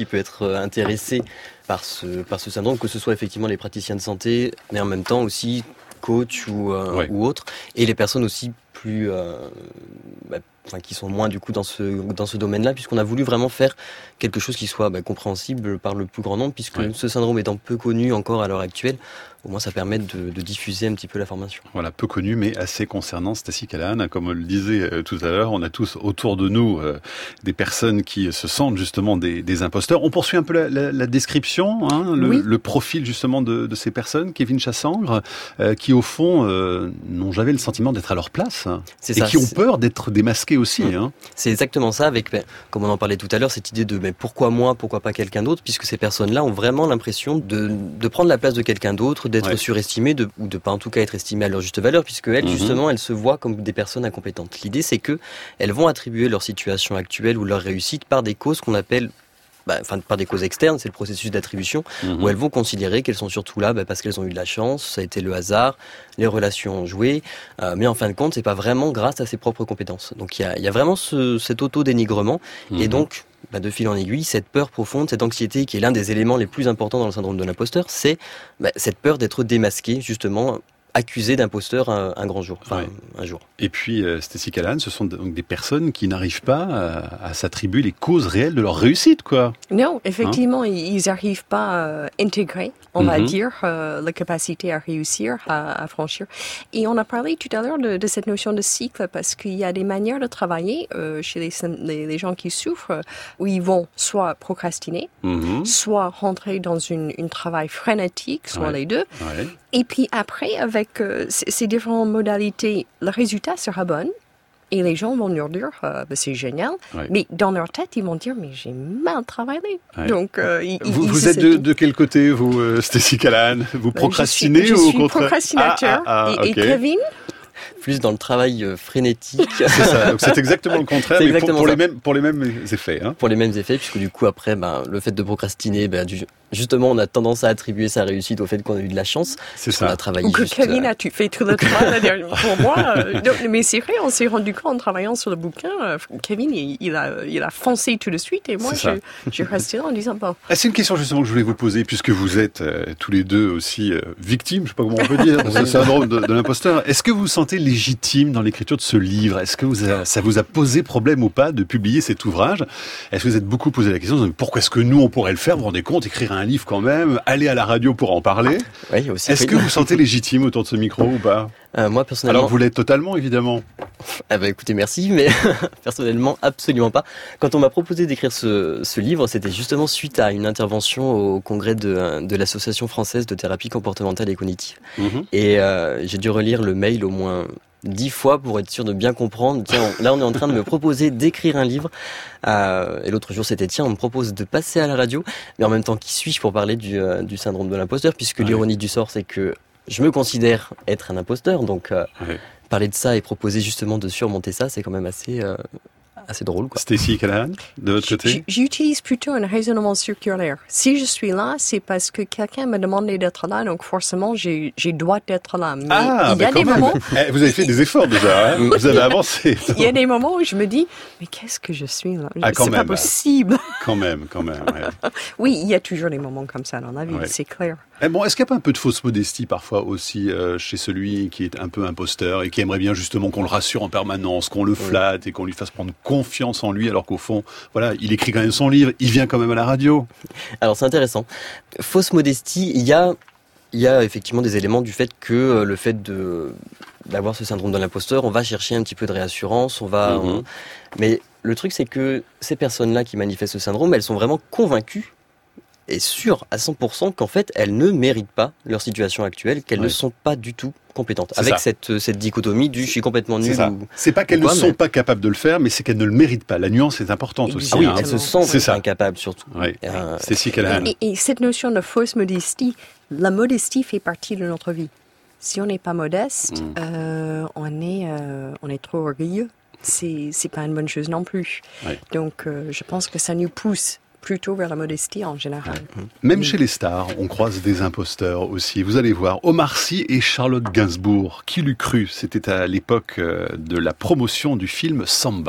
qui peut être intéressé par ce, par ce syndrome, que ce soit effectivement les praticiens de santé, mais en même temps aussi coach ou, euh, ouais. ou autres, et les personnes aussi plus, euh, bah, enfin, qui sont moins du coup dans ce dans ce domaine-là, puisqu'on a voulu vraiment faire quelque chose qui soit bah, compréhensible par le plus grand nombre, puisque ouais. ce syndrome étant peu connu encore à l'heure actuelle, au moins ça permet de, de diffuser un petit peu l'information. Voilà, peu connu mais assez concernant. Stacy Callahan, comme on le disait euh, tout à l'heure, on a tous autour de nous euh, des personnes qui se sentent justement des, des imposteurs. On poursuit un peu la, la, la description, hein, le, oui. le profil justement de, de ces personnes. Kevin Chassangre, euh, qui au fond euh, n'ont jamais le sentiment d'être à leur place, hein, et ça, qui ont peur d'être démasqués aussi. Mmh. Hein. C'est exactement ça, avec, ben, comme on en parlait tout à l'heure, cette idée de ben, pourquoi moi, pourquoi pas quelqu'un d'autre, puisque ces personnes-là ont vraiment l'impression de, de prendre la place de quelqu'un d'autre, d'être ouais. surestimées, de, ou de pas en tout cas être estimées à leur juste valeur, puisque elles, mmh. justement, elles se voient comme des personnes incompétentes. L'idée, c'est que elles vont attribuer leur situation actuelle ou leur réussite par des causes qu'on appelle Bah, enfin, par des causes externes, c'est le processus d'attribution, mmh. où elles vont considérer qu'elles sont surtout là bah, parce qu'elles ont eu de la chance, ça a été le hasard, les relations ont joué, euh, mais en fin de compte, c'est pas vraiment grâce à ses propres compétences. Donc il y a, y a vraiment ce, cet auto-dénigrement, mmh. et donc, bah, de fil en aiguille, cette peur profonde, cette anxiété, qui est l'un des éléments les plus importants dans le syndrome de l'imposteur, c'est bah, cette peur d'être démasqué, justement, accusé d'imposteur un, un grand jour, enfin ouais. un jour. Et puis euh, Stacy Callahan, ce sont donc des personnes qui n'arrivent pas à, à s'attribuer les causes réelles de leur réussite, quoi. Non, effectivement, hein? ils n'arrivent pas à intégrer, on mm-hmm. va dire, euh, la capacité à réussir, à, à franchir. Et on a parlé tout à l'heure de, de cette notion de cycle, parce qu'il y a des manières de travailler euh, chez les, les, les gens qui souffrent, où ils vont soit procrastiner, mm-hmm. soit rentrer dans une, une travail frénétique, soit ouais. les deux. Ouais. Et puis après, avec euh, ces différentes modalités, le résultat sera bon. Et les gens vont nous dire, euh, ben, c'est génial. Ouais. Mais dans leur tête, ils vont dire, mais j'ai mal travaillé. Ouais. Donc, euh, ils, vous ils, vous êtes de, de quel côté, vous, euh, Stacy Callahan? Vous procrastinez je suis, je ou au suis contraire? Procrastinateur. Ah, ah, ah, et, okay. et Kevin? Plus dans le travail euh, frénétique. C'est ça, donc c'est exactement le contraire, mais exactement pour, pour, les mêmes, pour les mêmes effets. Hein. Pour les mêmes effets, puisque du coup, après, ben, le fait de procrastiner, ben, du, justement, on a tendance à attribuer sa réussite au fait qu'on a eu de la chance. C'est ça. On a travaillé Ou que juste, Kevin, euh... as-tu fait tout le travail pour moi euh, non, mais c'est vrai, on s'est rendu compte en travaillant sur le bouquin, euh, Kevin, il, il, a, il a foncé tout de suite, et moi, je, j'ai resté là en disant, bon. Ah, c'est une question justement que je voulais vous poser, puisque vous êtes euh, tous les deux aussi euh, victimes, je sais pas comment on peut dire, de ce syndrome de, de l'imposteur. Est-ce que vous vous sentez légitime dans l'écriture de ce livre? Est-ce que vous a, ça vous a posé problème ou pas de publier cet ouvrage? Est-ce que vous êtes beaucoup posé la question, pourquoi est-ce que nous, on pourrait le faire? Vous vous rendez compte, écrire un livre quand même, aller à la radio pour en parler? Oui, aussi. Est-ce que vous vous sentez légitime autour de ce micro ou pas? euh, Moi, personnellement... Alors, vous l'êtes totalement, évidemment. Ah bah écoutez, merci, mais personnellement, absolument pas. Quand on m'a proposé d'écrire ce, ce livre, c'était justement suite à une intervention au congrès de, de l'Association française de thérapie comportementale et cognitive. Mmh. Et euh, j'ai dû relire le mail au moins dix fois pour être sûr de bien comprendre. Tiens, on, là on est en train de me proposer d'écrire un livre. Euh, et l'autre jour c'était tiens, on me propose de passer à la radio. Mais en même temps, qui suis-je pour parler du, euh, du syndrome de l'imposteur? Puisque ouais. l'ironie du sort, c'est que je me considère être un imposteur. Donc euh, ouais. parler de ça et proposer justement de surmonter ça, c'est quand même assez... Euh, assez drôle, quoi. Stacy Callahan, de votre côté? J'utilise plutôt un raisonnement circulaire. Si je suis là, c'est parce que quelqu'un m'a demandé d'être là, donc forcément, j'ai, j'ai droit d'être là. Mais ah, il y a des même. moments... Eh, vous avez fait des efforts déjà, hein. Vous avez avancé. Il y a des moments où je me dis, mais qu'est-ce que je suis là? Ah, c'est même, pas possible. Quand même, quand même. Ouais. Oui, il y a toujours des moments comme ça dans la vie, ouais. c'est clair. Eh bon, est-ce qu'il n'y a pas un peu de fausse modestie parfois aussi euh, chez celui qui est un peu imposteur et qui aimerait bien justement qu'on le rassure en permanence, qu'on le flatte oui. et qu'on lui fasse prendre confiance en lui, alors qu'au fond, voilà, il écrit quand même son livre, il vient quand même à la radio. Alors c'est intéressant. Fausse modestie, il y a, il y a effectivement des éléments du fait que euh, le fait de d'avoir ce syndrome de l'imposteur, on va chercher un petit peu de réassurance, on va, mm-hmm. on... mais le truc c'est que ces personnes-là qui manifestent ce syndrome, elles sont vraiment convaincues et sûres à cent pour cent qu'en fait elles ne méritent pas leur situation actuelle, qu'elles oui. ne sont pas du tout compétentes. C'est avec cette, cette dichotomie du je suis complètement nul. C'est, ou, c'est pas qu'elles quoi, ne sont mais... pas capables de le faire, mais c'est qu'elles ne le méritent pas. La nuance est importante Exactement. aussi. Oui, hein. Elles se sentent incapables surtout. Oui. Euh, c'est si qu'elle a. Et, et cette notion de fausse modestie, la modestie fait partie de notre vie. Si on n'est pas modeste, mm. euh, on est euh, on est trop orgueilleux. C'est c'est pas une bonne chose non plus. Oui. Donc euh, je pense que ça nous pousse plutôt vers la modestie en général. Ouais. Même oui. chez les stars, on croise des imposteurs aussi. Vous allez voir, Omar Sy et Charlotte Gainsbourg. Qui l'eût cru? C'était à l'époque de la promotion du film Samba.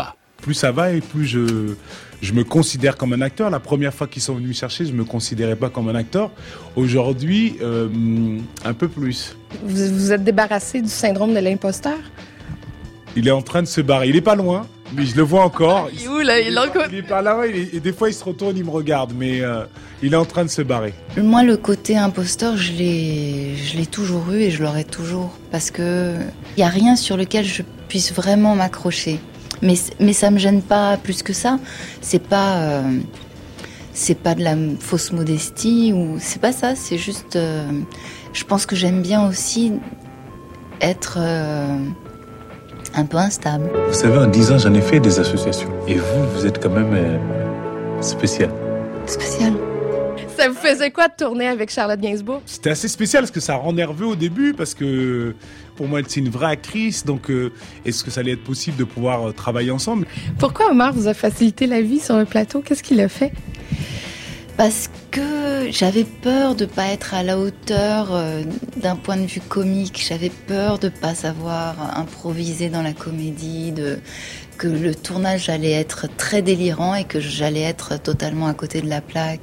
plus ça va et plus je, je me considère comme un acteur. La première fois qu'ils sont venus me chercher, je ne me considérais pas comme un acteur. Aujourd'hui, euh, un peu plus. Vous vous êtes débarrassé du syndrome de l'imposteur? Il est en train de se barrer. Il est pas loin, mais je le vois encore. Il est où, là? Il est encore... Il est pas là, il est... et des fois il se retourne, il me regarde, mais euh, il est en train de se barrer. Moi, le côté imposteur, je l'ai, je l'ai toujours eu et je l'aurai toujours. Parce que il y a rien sur lequel je puisse vraiment m'accrocher. Mais, mais ça me gêne pas plus que ça. C'est pas, euh, c'est pas de la fausse modestie ou c'est pas ça. C'est juste, euh, je pense que j'aime bien aussi être... Euh, un peu instable. Vous savez, en dix ans, j'en ai fait des associations. Et vous, vous êtes quand même euh, spécial. Spécial. Ça vous faisait quoi de tourner avec Charlotte Gainsbourg? C'était assez spécial parce que ça rend nerveux au début parce que pour moi, c'est une vraie actrice. Donc, euh, est-ce que ça allait être possible de pouvoir euh, travailler ensemble? Pourquoi Omar vous a facilité la vie sur le plateau? Qu'est-ce qu'il a fait? Parce que j'avais peur de pas être à la hauteur euh, d'un point de vue comique. J'avais peur de pas savoir improviser dans la comédie, de que le tournage allait être très délirant et que j'allais être totalement à côté de la plaque.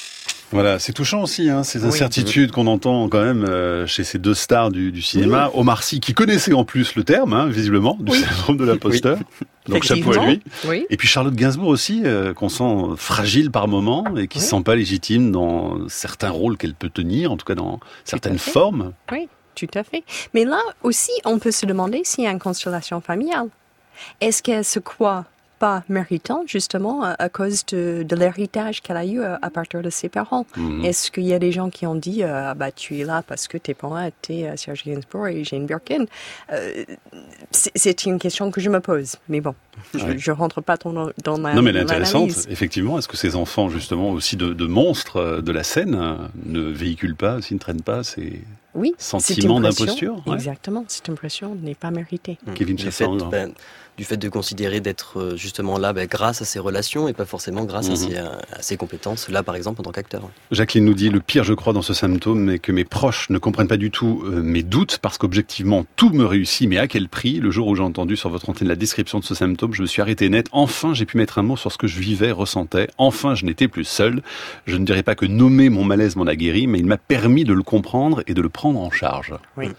Voilà, c'est touchant aussi, hein, ces incertitudes oui. qu'on entend quand même euh, chez ces deux stars du, du cinéma. Oui. Omar Sy, qui connaissait en plus le terme, hein, visiblement, du oui. syndrome de l'imposteur. Oui. Donc chapeau à lui. Oui. Et puis Charlotte Gainsbourg aussi, euh, qu'on sent fragile par moments et qui ne oui. se sent pas légitime dans certains rôles qu'elle peut tenir, en tout cas dans certaines formes. Oui, tout à fait. Mais là aussi, on peut se demander s'il y a une constellation familiale. Est-ce qu'elle se croit pas méritante, justement, à, à cause de, de l'héritage qu'elle a eu à, à partir de ses parents. Mmh. Est-ce qu'il y a des gens qui ont dit euh, « bah tu es là parce que tes parents étaient euh, Serge Gainsbourg et Jane Birkin euh, ?» c'est, c'est une question que je me pose, mais bon, je, ouais. je rentre pas dans, dans la Non, mais elle est intéressante, effectivement. Est-ce que ces enfants, justement, aussi de, de monstres de la scène, ne véhiculent pas, aussi ne traînent pas ces... Oui, sentiment d'imposture. Ouais. Exactement, cette impression n'est pas méritée. Mmh. Kevin Chassain, ben, du fait de considérer d'être justement là ben, grâce à ses relations et pas forcément grâce mmh. à, ses, à ses compétences, là par exemple en tant qu'acteur. Jacqueline nous dit, le pire je crois dans ce symptôme est que mes proches ne comprennent pas du tout euh, mes doutes parce qu'objectivement tout me réussit, mais à quel prix? Le jour où j'ai entendu sur votre antenne la description de ce symptôme, je me suis arrêté net. Enfin j'ai pu mettre un mot sur ce que je vivais, ressentais. Enfin je n'étais plus seul. Je ne dirais pas que nommer mon malaise m'en a guéri, mais il m'a permis de le comprendre et de le prendre en charge. Oui.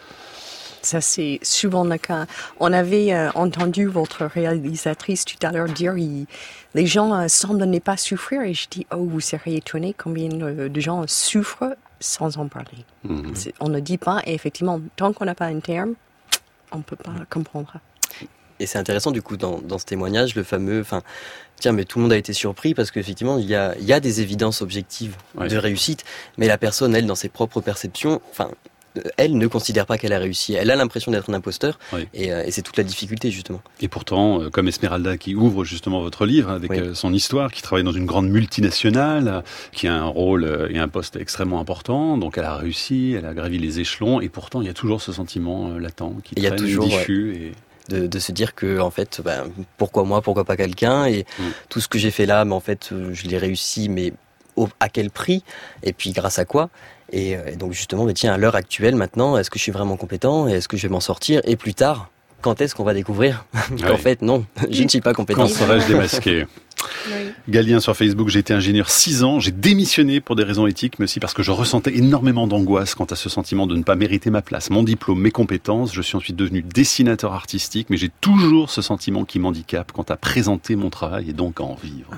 Ça, c'est souvent le cas. On avait euh, entendu votre réalisatrice tout à l'heure dire il, les gens euh, semblent ne pas souffrir. Et je dis, oh, vous serez étonné combien de gens souffrent sans en parler. Mm-hmm. On ne dit pas, et effectivement, tant qu'on n'a pas un terme, on ne peut pas mm. comprendre. Et c'est intéressant, du coup, dans, dans ce témoignage, le fameux... Enfin, tiens, mais tout le monde a été surpris parce qu'effectivement, il y a, il y a des évidences objectives ouais. de réussite, mais la personne, elle, dans ses propres perceptions... Enfin, elle ne considère pas qu'elle a réussi. Elle a l'impression d'être un imposteur oui. et, euh, et c'est toute la difficulté justement. Et pourtant, euh, comme Esmeralda qui ouvre justement votre livre avec oui. euh, son histoire, qui travaille dans une grande multinationale, qui a un rôle euh, et un poste extrêmement important, donc elle a réussi, elle a gravi les échelons et pourtant il y a toujours ce sentiment euh, latent qui traîne, toujours, diffus. Ouais. Et... De, de se dire que en fait, ben, pourquoi moi, pourquoi pas quelqu'un et mm. tout ce que j'ai fait là, mais en fait, je l'ai réussi, mais au, à quel prix et puis grâce à quoi? Et, et donc justement, mais tiens, à l'heure actuelle maintenant, est-ce que je suis vraiment compétent et est-ce que je vais m'en sortir? Et plus tard, quand est-ce qu'on va découvrir qu'en oui. fait, non, je ne suis pas compétent. Quand serais-je démasqué? Oui. Galien sur Facebook, j'ai été ingénieur six ans, j'ai démissionné pour des raisons éthiques, mais aussi parce que je ressentais énormément d'angoisse quant à ce sentiment de ne pas mériter ma place, mon diplôme, mes compétences. Je suis ensuite devenu dessinateur artistique, mais j'ai toujours ce sentiment qui m'handicape quant à présenter mon travail et donc à en vivre. Ah.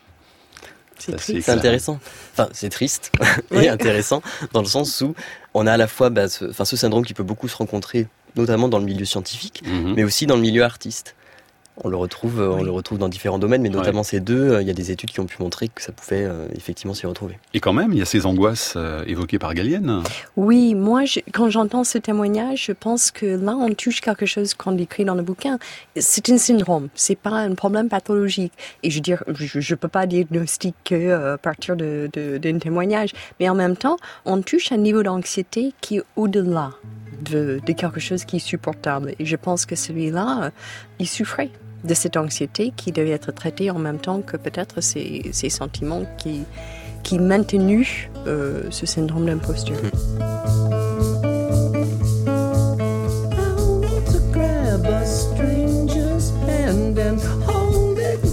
C'est, c'est, c'est intéressant. Enfin, c'est triste oui. et intéressant dans le sens où on a à la fois bah, ce, enfin, ce syndrome qui peut beaucoup se rencontrer, notamment dans le milieu scientifique, mm-hmm. mais aussi dans le milieu artiste. On le retrouve, oui. on le retrouve dans différents domaines, mais notamment ouais. ces deux. Il y a des études qui ont pu montrer que ça pouvait euh, effectivement s'y retrouver. Et quand même, il y a ces angoisses euh, évoquées par Galienne. Oui, moi, je, quand j'entends ce témoignage, je pense que là, on touche quelque chose qu'on décrit dans le bouquin. C'est un syndrome, c'est pas un problème pathologique. Et je veux dire, je, je peux pas diagnostiquer euh, à partir de, de, d'un témoignage, mais en même temps, on touche un niveau d'anxiété qui est au-delà de, de quelque chose qui est supportable. Et je pense que celui-là, euh, il souffrait de cette anxiété qui devait être traitée en même temps que peut-être ces, ces sentiments qui, qui maintenu euh, ce syndrome d'imposture. I want to grab a stranger's hand and hold it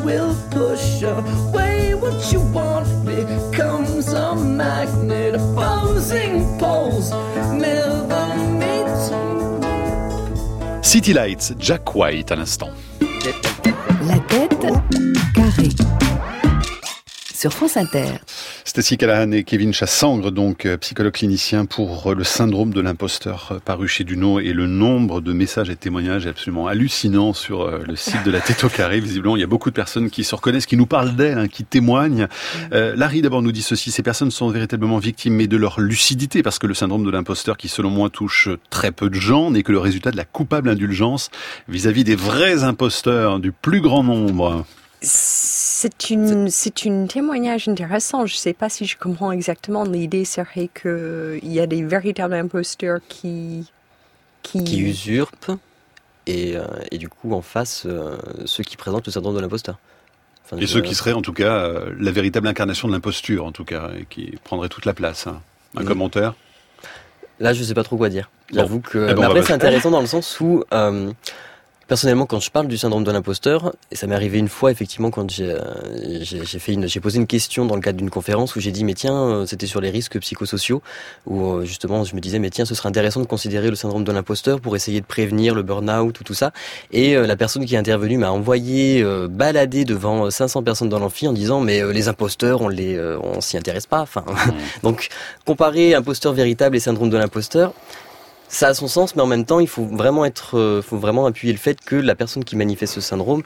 will push away what you want, becomes a magnet, opposing poles never meet. City Lights, Jack White à l'instant. La tête carrée. Sur France Inter. Stacy Callahan et Kevin Chassangre, donc psychologue clinicien pour le syndrome de l'imposteur paru chez Duno, et le nombre de messages et de témoignages est absolument hallucinant sur le site de la Tête au carré. Visiblement, il y a beaucoup de personnes qui se reconnaissent, qui nous parlent d'elles, hein, qui témoignent. Euh, Larry d'abord nous dit ceci: ces personnes sont véritablement victimes, mais de leur lucidité, parce que le syndrome de l'imposteur, qui selon moi touche très peu de gens, n'est que le résultat de la coupable indulgence vis-à-vis des vrais imposteurs du plus grand nombre. C'est une, c'est un témoignage intéressant. Je ne sais pas si je comprends exactement. L'idée serait qu'il y a des véritables imposteurs qui... Qui, qui usurpent et, euh, et du coup en face euh, ceux qui présentent le syndrome de l'imposteur. Enfin, et je... ceux qui seraient en tout cas euh, la véritable incarnation de l'imposture en tout cas, et qui prendraient toute la place. Hein. Un mmh. commentaire ? Là je ne sais pas trop quoi dire. J'avoue bon. que... Eh ben, Mais après va... c'est intéressant dans le sens où... Euh, Personnellement, quand je parle du syndrome de l'imposteur, et ça m'est arrivé une fois effectivement quand j'ai, euh, j'ai, j'ai fait une, j'ai posé une question dans le cadre d'une conférence où j'ai dit mais tiens, euh, c'était sur les risques psychosociaux, où euh, justement je me disais mais tiens, ce serait intéressant de considérer le syndrome de l'imposteur pour essayer de prévenir le burn-out ou tout ça. Et euh, la personne qui est intervenue m'a envoyé euh, balader devant cinq cents personnes dans l'amphi en disant mais euh, les imposteurs, on les, euh, on s'y intéresse pas. Enfin, mmh. Donc comparer imposteur véritable et syndrome de l'imposteur. Ça a son sens, mais en même temps, il faut vraiment être, euh, faut vraiment appuyer le fait que la personne qui manifeste ce syndrome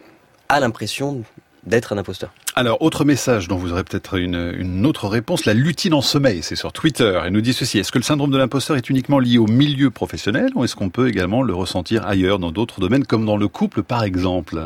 a l'impression d'être un imposteur. Alors, autre message dont vous aurez peut-être une, une autre réponse, la lutine en sommeil, c'est sur Twitter. Elle nous dit ceci: est-ce que le syndrome de l'imposteur est uniquement lié au milieu professionnel, ou est-ce qu'on peut également le ressentir ailleurs, dans d'autres domaines, comme dans le couple, par exemple?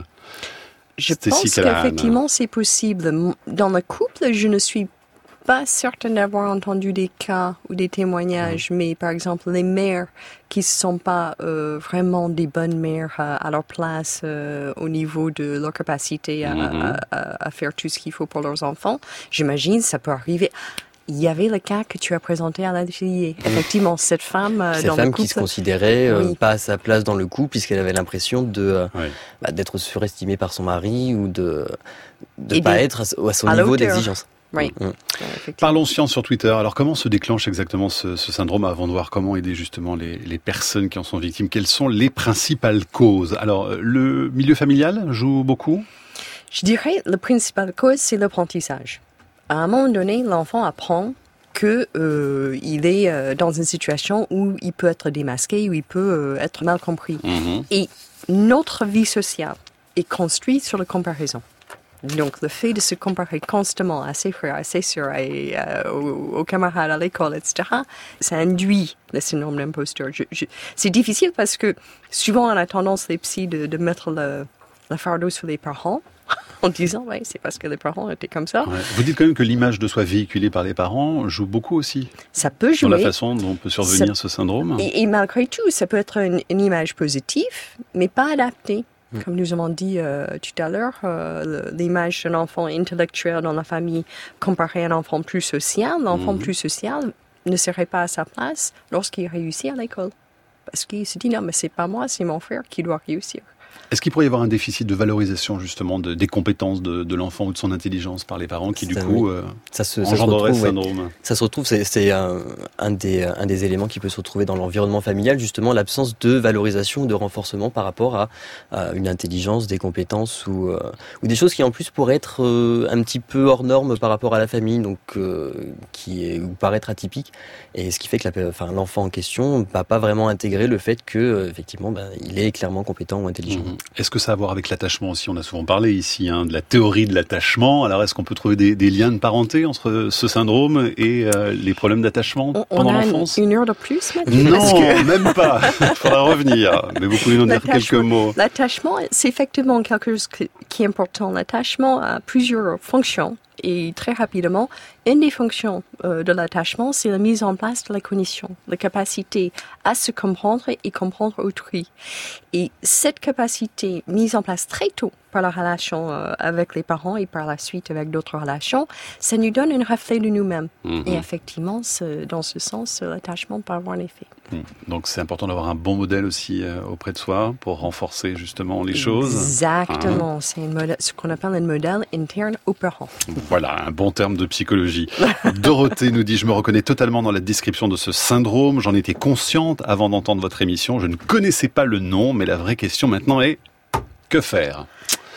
Je pense qu'effectivement, c'est possible. Dans le couple, je ne suis pas certaine d'avoir entendu des cas ou des témoignages, mmh. mais par exemple les mères qui ne sont pas euh, vraiment des bonnes mères à, à leur place euh, au niveau de leur capacité à, mmh. à, à faire tout ce qu'il faut pour leurs enfants, j'imagine ça peut arriver. Il y avait le cas que tu as présenté à l'atelier. Mmh. Effectivement, cette femme euh, cette dans femme le couple, qui se considérait euh, oui. pas à sa place dans le couple puisqu'elle avait l'impression de euh, oui. bah, d'être surestimée par son mari ou de de pas de, être à, à son à niveau hauteur. d'exigence. Oui. Mmh. Parlons science sur Twitter. Alors, comment se déclenche exactement ce, ce syndrome, avant de voir comment aider justement les, les personnes qui en sont victimes? Quelles sont les principales causes? Alors, le milieu familial joue beaucoup? Je dirais la principale cause, c'est l'apprentissage. À un moment donné, l'enfant apprend que euh, il est euh, dans une situation où il peut être démasqué, où il peut euh, être mal compris. Mmh. Et notre vie sociale est construite sur la comparaison. Donc, le fait de se comparer constamment à ses frères, à ses sœurs, et, euh, aux, aux camarades à l'école, et cetera, ça induit le syndrome d'imposteur. Je, je, c'est difficile parce que souvent, on a tendance, les psys, de, de mettre le, le fardeau sur les parents en disant, ouais, c'est parce que les parents étaient comme ça. Ouais. Vous dites quand même que l'image de soi véhiculée par les parents joue beaucoup aussi. Ça peut jouer. Dans la façon dont peut survenir ça, ce syndrome. Et, et malgré tout, ça peut être une, une image positive, mais pas adaptée. Comme nous avons dit euh, tout à l'heure, euh, l'image d'un enfant intellectuel dans la famille comparé à un enfant plus social, l'enfant mmh. plus social ne serait pas à sa place lorsqu'il réussit à l'école. Parce qu'il se dit, non, mais c'est pas moi, c'est mon frère qui doit réussir. Est-ce qu'il pourrait y avoir un déficit de valorisation justement de, des compétences de, de l'enfant ou de son intelligence par les parents qui ça, du coup oui. euh, ça se, engendrerait ça se retrouve, ce syndrome? Ouais. Ça se retrouve, c'est, c'est un, un, des, un des éléments qui peut se retrouver dans l'environnement familial, justement l'absence de valorisation ou de renforcement par rapport à, à une intelligence, des compétences ou, euh, ou des choses qui en plus pourraient être euh, un petit peu hors normes par rapport à la famille, donc euh, qui est, ou paraître atypique, et ce qui fait que la, enfin, l'enfant en question ne va pas vraiment intégrer le fait que euh, effectivement ben, il est clairement compétent ou intelligent. Mmh. Est-ce que ça a à voir avec l'attachement aussi? On a souvent parlé ici hein, de la théorie de l'attachement. Alors, est-ce qu'on peut trouver des, des liens de parenté entre ce syndrome et euh, les problèmes d'attachement on, pendant on a l'enfance? Une, une heure de plus, Mathieu? Non, que... même pas. Il faudra revenir. Mais vous pouvez nous dire quelques mots. L'attachement, c'est effectivement quelque chose qui est important. L'attachement a plusieurs fonctions. Et très rapidement, une des fonctions euh, de l'attachement, c'est la mise en place de la cognition, la capacité à se comprendre et comprendre autrui. Et cette capacité mise en place très tôt par la relation euh, avec les parents et par la suite avec d'autres relations, ça nous donne un reflet de nous-mêmes. Mmh. Et effectivement, ce, dans ce sens, l'attachement peut avoir un effet. Mmh. Donc c'est important d'avoir un bon modèle aussi euh, auprès de soi pour renforcer justement les choses. Exactement, hein. C'est un modèle, ce qu'on appelle un modèle interne opérant. Voilà, un bon terme de psychologie. Dorothée nous dit, je me reconnais totalement dans la description de ce syndrome, j'en étais consciente avant d'entendre votre émission, je ne connaissais pas le nom, mais la vraie question maintenant est, que faire ?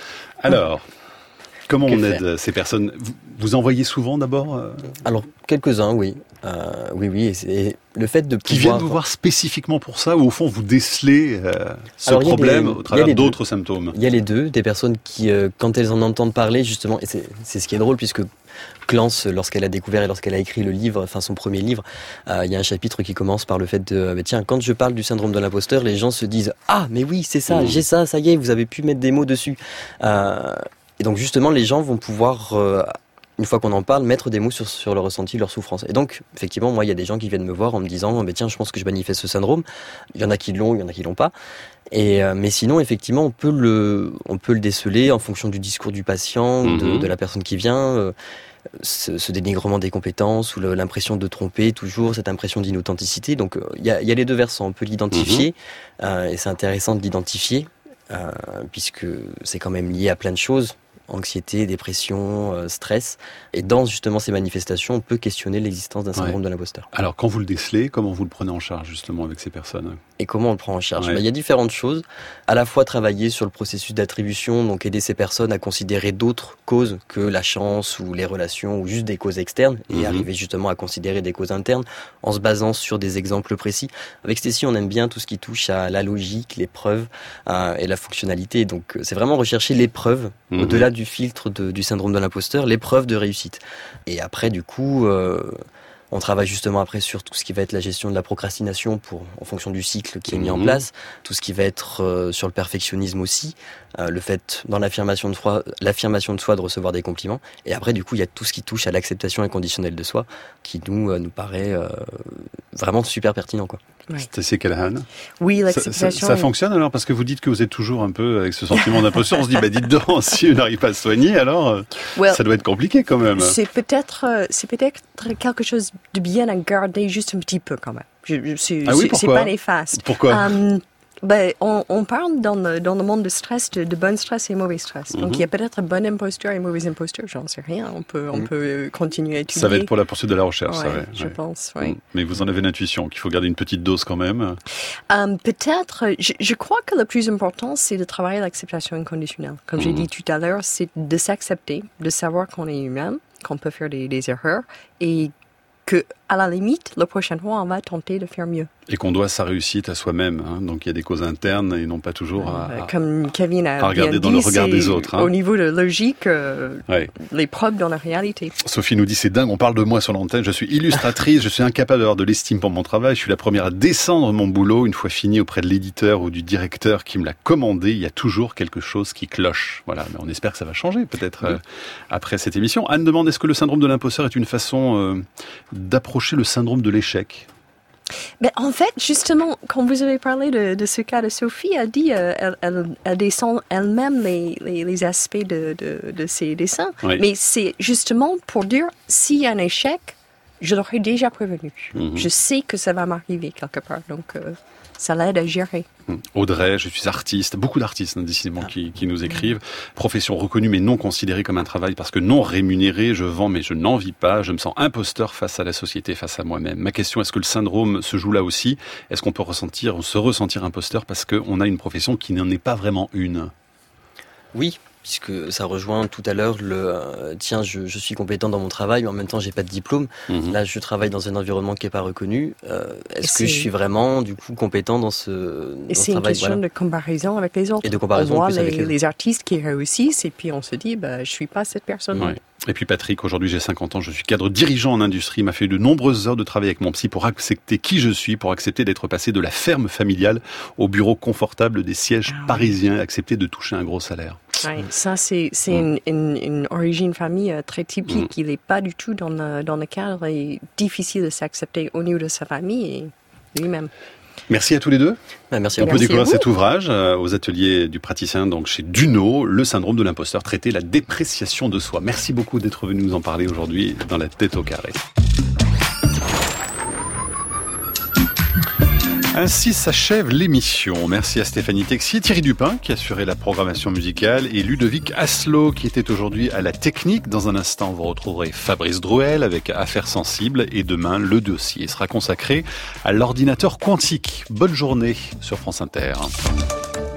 Alors, comment que on faire aide ces personnes ? Vous, vous en voyez souvent d'abord euh... Alors, quelques-uns, oui. Euh, oui, oui, et c'est le fait de pouvoir... Qui viennent vous voir spécifiquement pour ça, ou au fond vous décelez euh, ce Alors, problème des, au travers d'autres deux. symptômes ? Il y a les deux, des personnes qui, euh, quand elles en entendent parler, justement, et c'est, c'est ce qui est drôle, puisque Clance, lorsqu'elle a découvert et lorsqu'elle a écrit le livre, enfin son premier livre, euh, il y a un chapitre qui commence par le fait de, bah, tiens, quand je parle du syndrome de l'imposteur, les gens se disent, ah, mais oui, c'est ça, mmh. j'ai ça, ça y est, vous avez pu mettre des mots dessus. Euh, et donc justement, les gens vont pouvoir... Euh, une fois qu'on en parle, mettre des mots sur, sur leur ressenti, leur souffrance. Et donc, effectivement, moi, il y a des gens qui viennent me voir en me disant, bah, tiens, je pense que je manifeste ce syndrome. Il y en a qui l'ont, il y en a qui l'ont pas. Et, euh, mais sinon, effectivement, on peut le, on peut le déceler en fonction du discours du patient, mmh. de, de la personne qui vient, euh, ce, ce dénigrement des compétences ou le, l'impression de tromper toujours, cette impression d'inauthenticité. Donc, il y a, y a les deux versants. On peut l'identifier, mmh. euh, et c'est intéressant de l'identifier, euh, puisque c'est quand même lié à plein de choses. Anxiété, dépression, euh, stress. Et dans justement ces manifestations, on peut questionner l'existence d'un syndrome ouais. de l'imposteur. Alors quand vous le décelez, comment vous le prenez en charge justement avec ces personnes ? Et comment on le prend en charge ? ouais. bah, y a différentes choses. À la fois travailler sur le processus d'attribution, donc aider ces personnes à considérer d'autres causes que la chance ou les relations ou juste des causes externes et mmh. arriver justement à considérer des causes internes en se basant sur des exemples précis. Avec Stécie, on aime bien tout ce qui touche à la logique, les preuves euh, et la fonctionnalité. Donc c'est vraiment rechercher les preuves mmh. au-delà du du filtre de, du syndrome de l'imposteur, l'épreuve de réussite. Et après, du coup, euh, on travaille justement après sur tout ce qui va être la gestion de la procrastination pour, en fonction du cycle qui est mis mmh. en place, tout ce qui va être euh, sur le perfectionnisme aussi, euh, le fait, dans l'affirmation de soi, l'affirmation de soi de recevoir des compliments. Et après, du coup, il y a tout ce qui touche à l'acceptation inconditionnelle de soi, qui nous, euh, nous paraît euh, vraiment super pertinent, quoi. Ouais. Stécie Callahan. Oui, l'acceptation. Ça, ça, ça fonctionne alors parce que vous dites que vous êtes toujours un peu avec ce sentiment d'imposteur. On se dit, bah dites donc, si on n'arrive pas à se soigner, alors well, ça doit être compliqué quand même. C'est peut-être, c'est peut-être quelque chose de bien à garder juste un petit peu quand même. Je, je, c'est, ah oui, c'est, pourquoi? C'est pas néfaste. Pourquoi um, Ben, on, on parle dans le, dans le monde de stress de, de bon stress et mauvais stress. Mm-hmm. Donc, il y a peut-être bon imposteur et mauvais imposteur, j'en sais rien. On peut, on mm. peut continuer à étudier. Ça va être pour la poursuite de la recherche, ouais, ça va. Je ouais. pense, oui. Mais vous en avez l'intuition qu'il faut garder une petite dose quand même. Um, peut-être, je, je crois que le plus important, c'est de travailler l'acceptation inconditionnelle. Comme mm-hmm. j'ai dit tout à l'heure, c'est de s'accepter, de savoir qu'on est humain, qu'on peut faire des, des erreurs et que, à la limite, la prochaine fois, on va tenter de faire mieux. Et qu'on doit sa réussite à soi-même. Hein. Donc, il y a des causes internes et non pas toujours à, euh, Comme Kevin a à regarder bien dans dit, le regard des autres. Hein. Au niveau de logique, euh, ouais. les preuves dans la réalité. Sophie nous dit, c'est dingue, on parle de moi sur l'antenne, je suis illustratrice, je suis incapable d'avoir de l'estime pour mon travail, je suis la première à descendre mon boulot. Une fois fini auprès de l'éditeur ou du directeur qui me l'a commandé, il y a toujours quelque chose qui cloche. Voilà, mais on espère que ça va changer peut-être oui. euh, après cette émission. Anne demande, est-ce que le syndrome de l'imposteur est une façon euh, d'approcher le syndrome de l'échec ? Ben, en fait, justement, quand vous avez parlé de, de ce cas de Sophie, elle dit euh, elle, elle, elle descend elle-même les, les, les aspects de, de, de ses dessins. Oui. Mais c'est justement pour dire, s'il y a un échec, je l'aurais déjà prévenu. Mm-hmm. Je sais que ça va m'arriver quelque part. Donc, euh, ça l'aide à gérer. Audrey, je suis artiste. Beaucoup d'artistes, hein, décidément, qui, qui nous écrivent. Profession reconnue, mais non considérée comme un travail parce que non rémunérée. Je vends, mais je n'en vis pas. Je me sens imposteur face à la société, face à moi-même. Ma question, est-ce que le syndrome se joue là aussi ? Est-ce qu'on peut ressentir, se ressentir imposteur parce qu'on a une profession qui n'en est pas vraiment une ? Oui. Puisque ça rejoint tout à l'heure le euh, tiens, je, je suis compétent dans mon travail, mais en même temps, j'ai pas de diplôme. Mmh. Là, je travaille dans un environnement qui est pas reconnu. Euh, est-ce que je suis vraiment, du coup, compétent dans ce, dans et ce c'est travail, une question voilà. de comparaison avec les autres. Et de comparaison on voit plus les, avec les, les artistes qui réussissent, et puis on se dit, bah, je suis pas cette personne. Ouais. Et puis Patrick, aujourd'hui j'ai cinquante ans, je suis cadre dirigeant en industrie, m'a fait de nombreuses heures de travail avec mon psy pour accepter qui je suis, pour accepter d'être passé de la ferme familiale au bureau confortable des sièges ah, parisiens, ouais. accepter de toucher un gros salaire. Oui, ça c'est, c'est mmh. une, une, une origine famille très typique, mmh. il n'est pas du tout dans le, dans le cadre, et difficile de s'accepter au niveau de sa famille et lui-même. Merci à tous les deux. Bah, merci. On Merci peut découvrir vous. cet ouvrage euh, aux ateliers du praticien, donc chez Duno, le syndrome de l'imposteur, traiter la dépréciation de soi. Merci beaucoup d'être venu nous en parler aujourd'hui dans La Tête au Carré. Ainsi s'achève l'émission. Merci à Stéphanie Texier, Thierry Dupin qui assurait la programmation musicale et Ludovic Asselot qui était aujourd'hui à la technique. Dans un instant, vous retrouverez Fabrice Drouel avec Affaires sensibles et demain, le dossier sera consacré à l'ordinateur quantique. Bonne journée sur France Inter.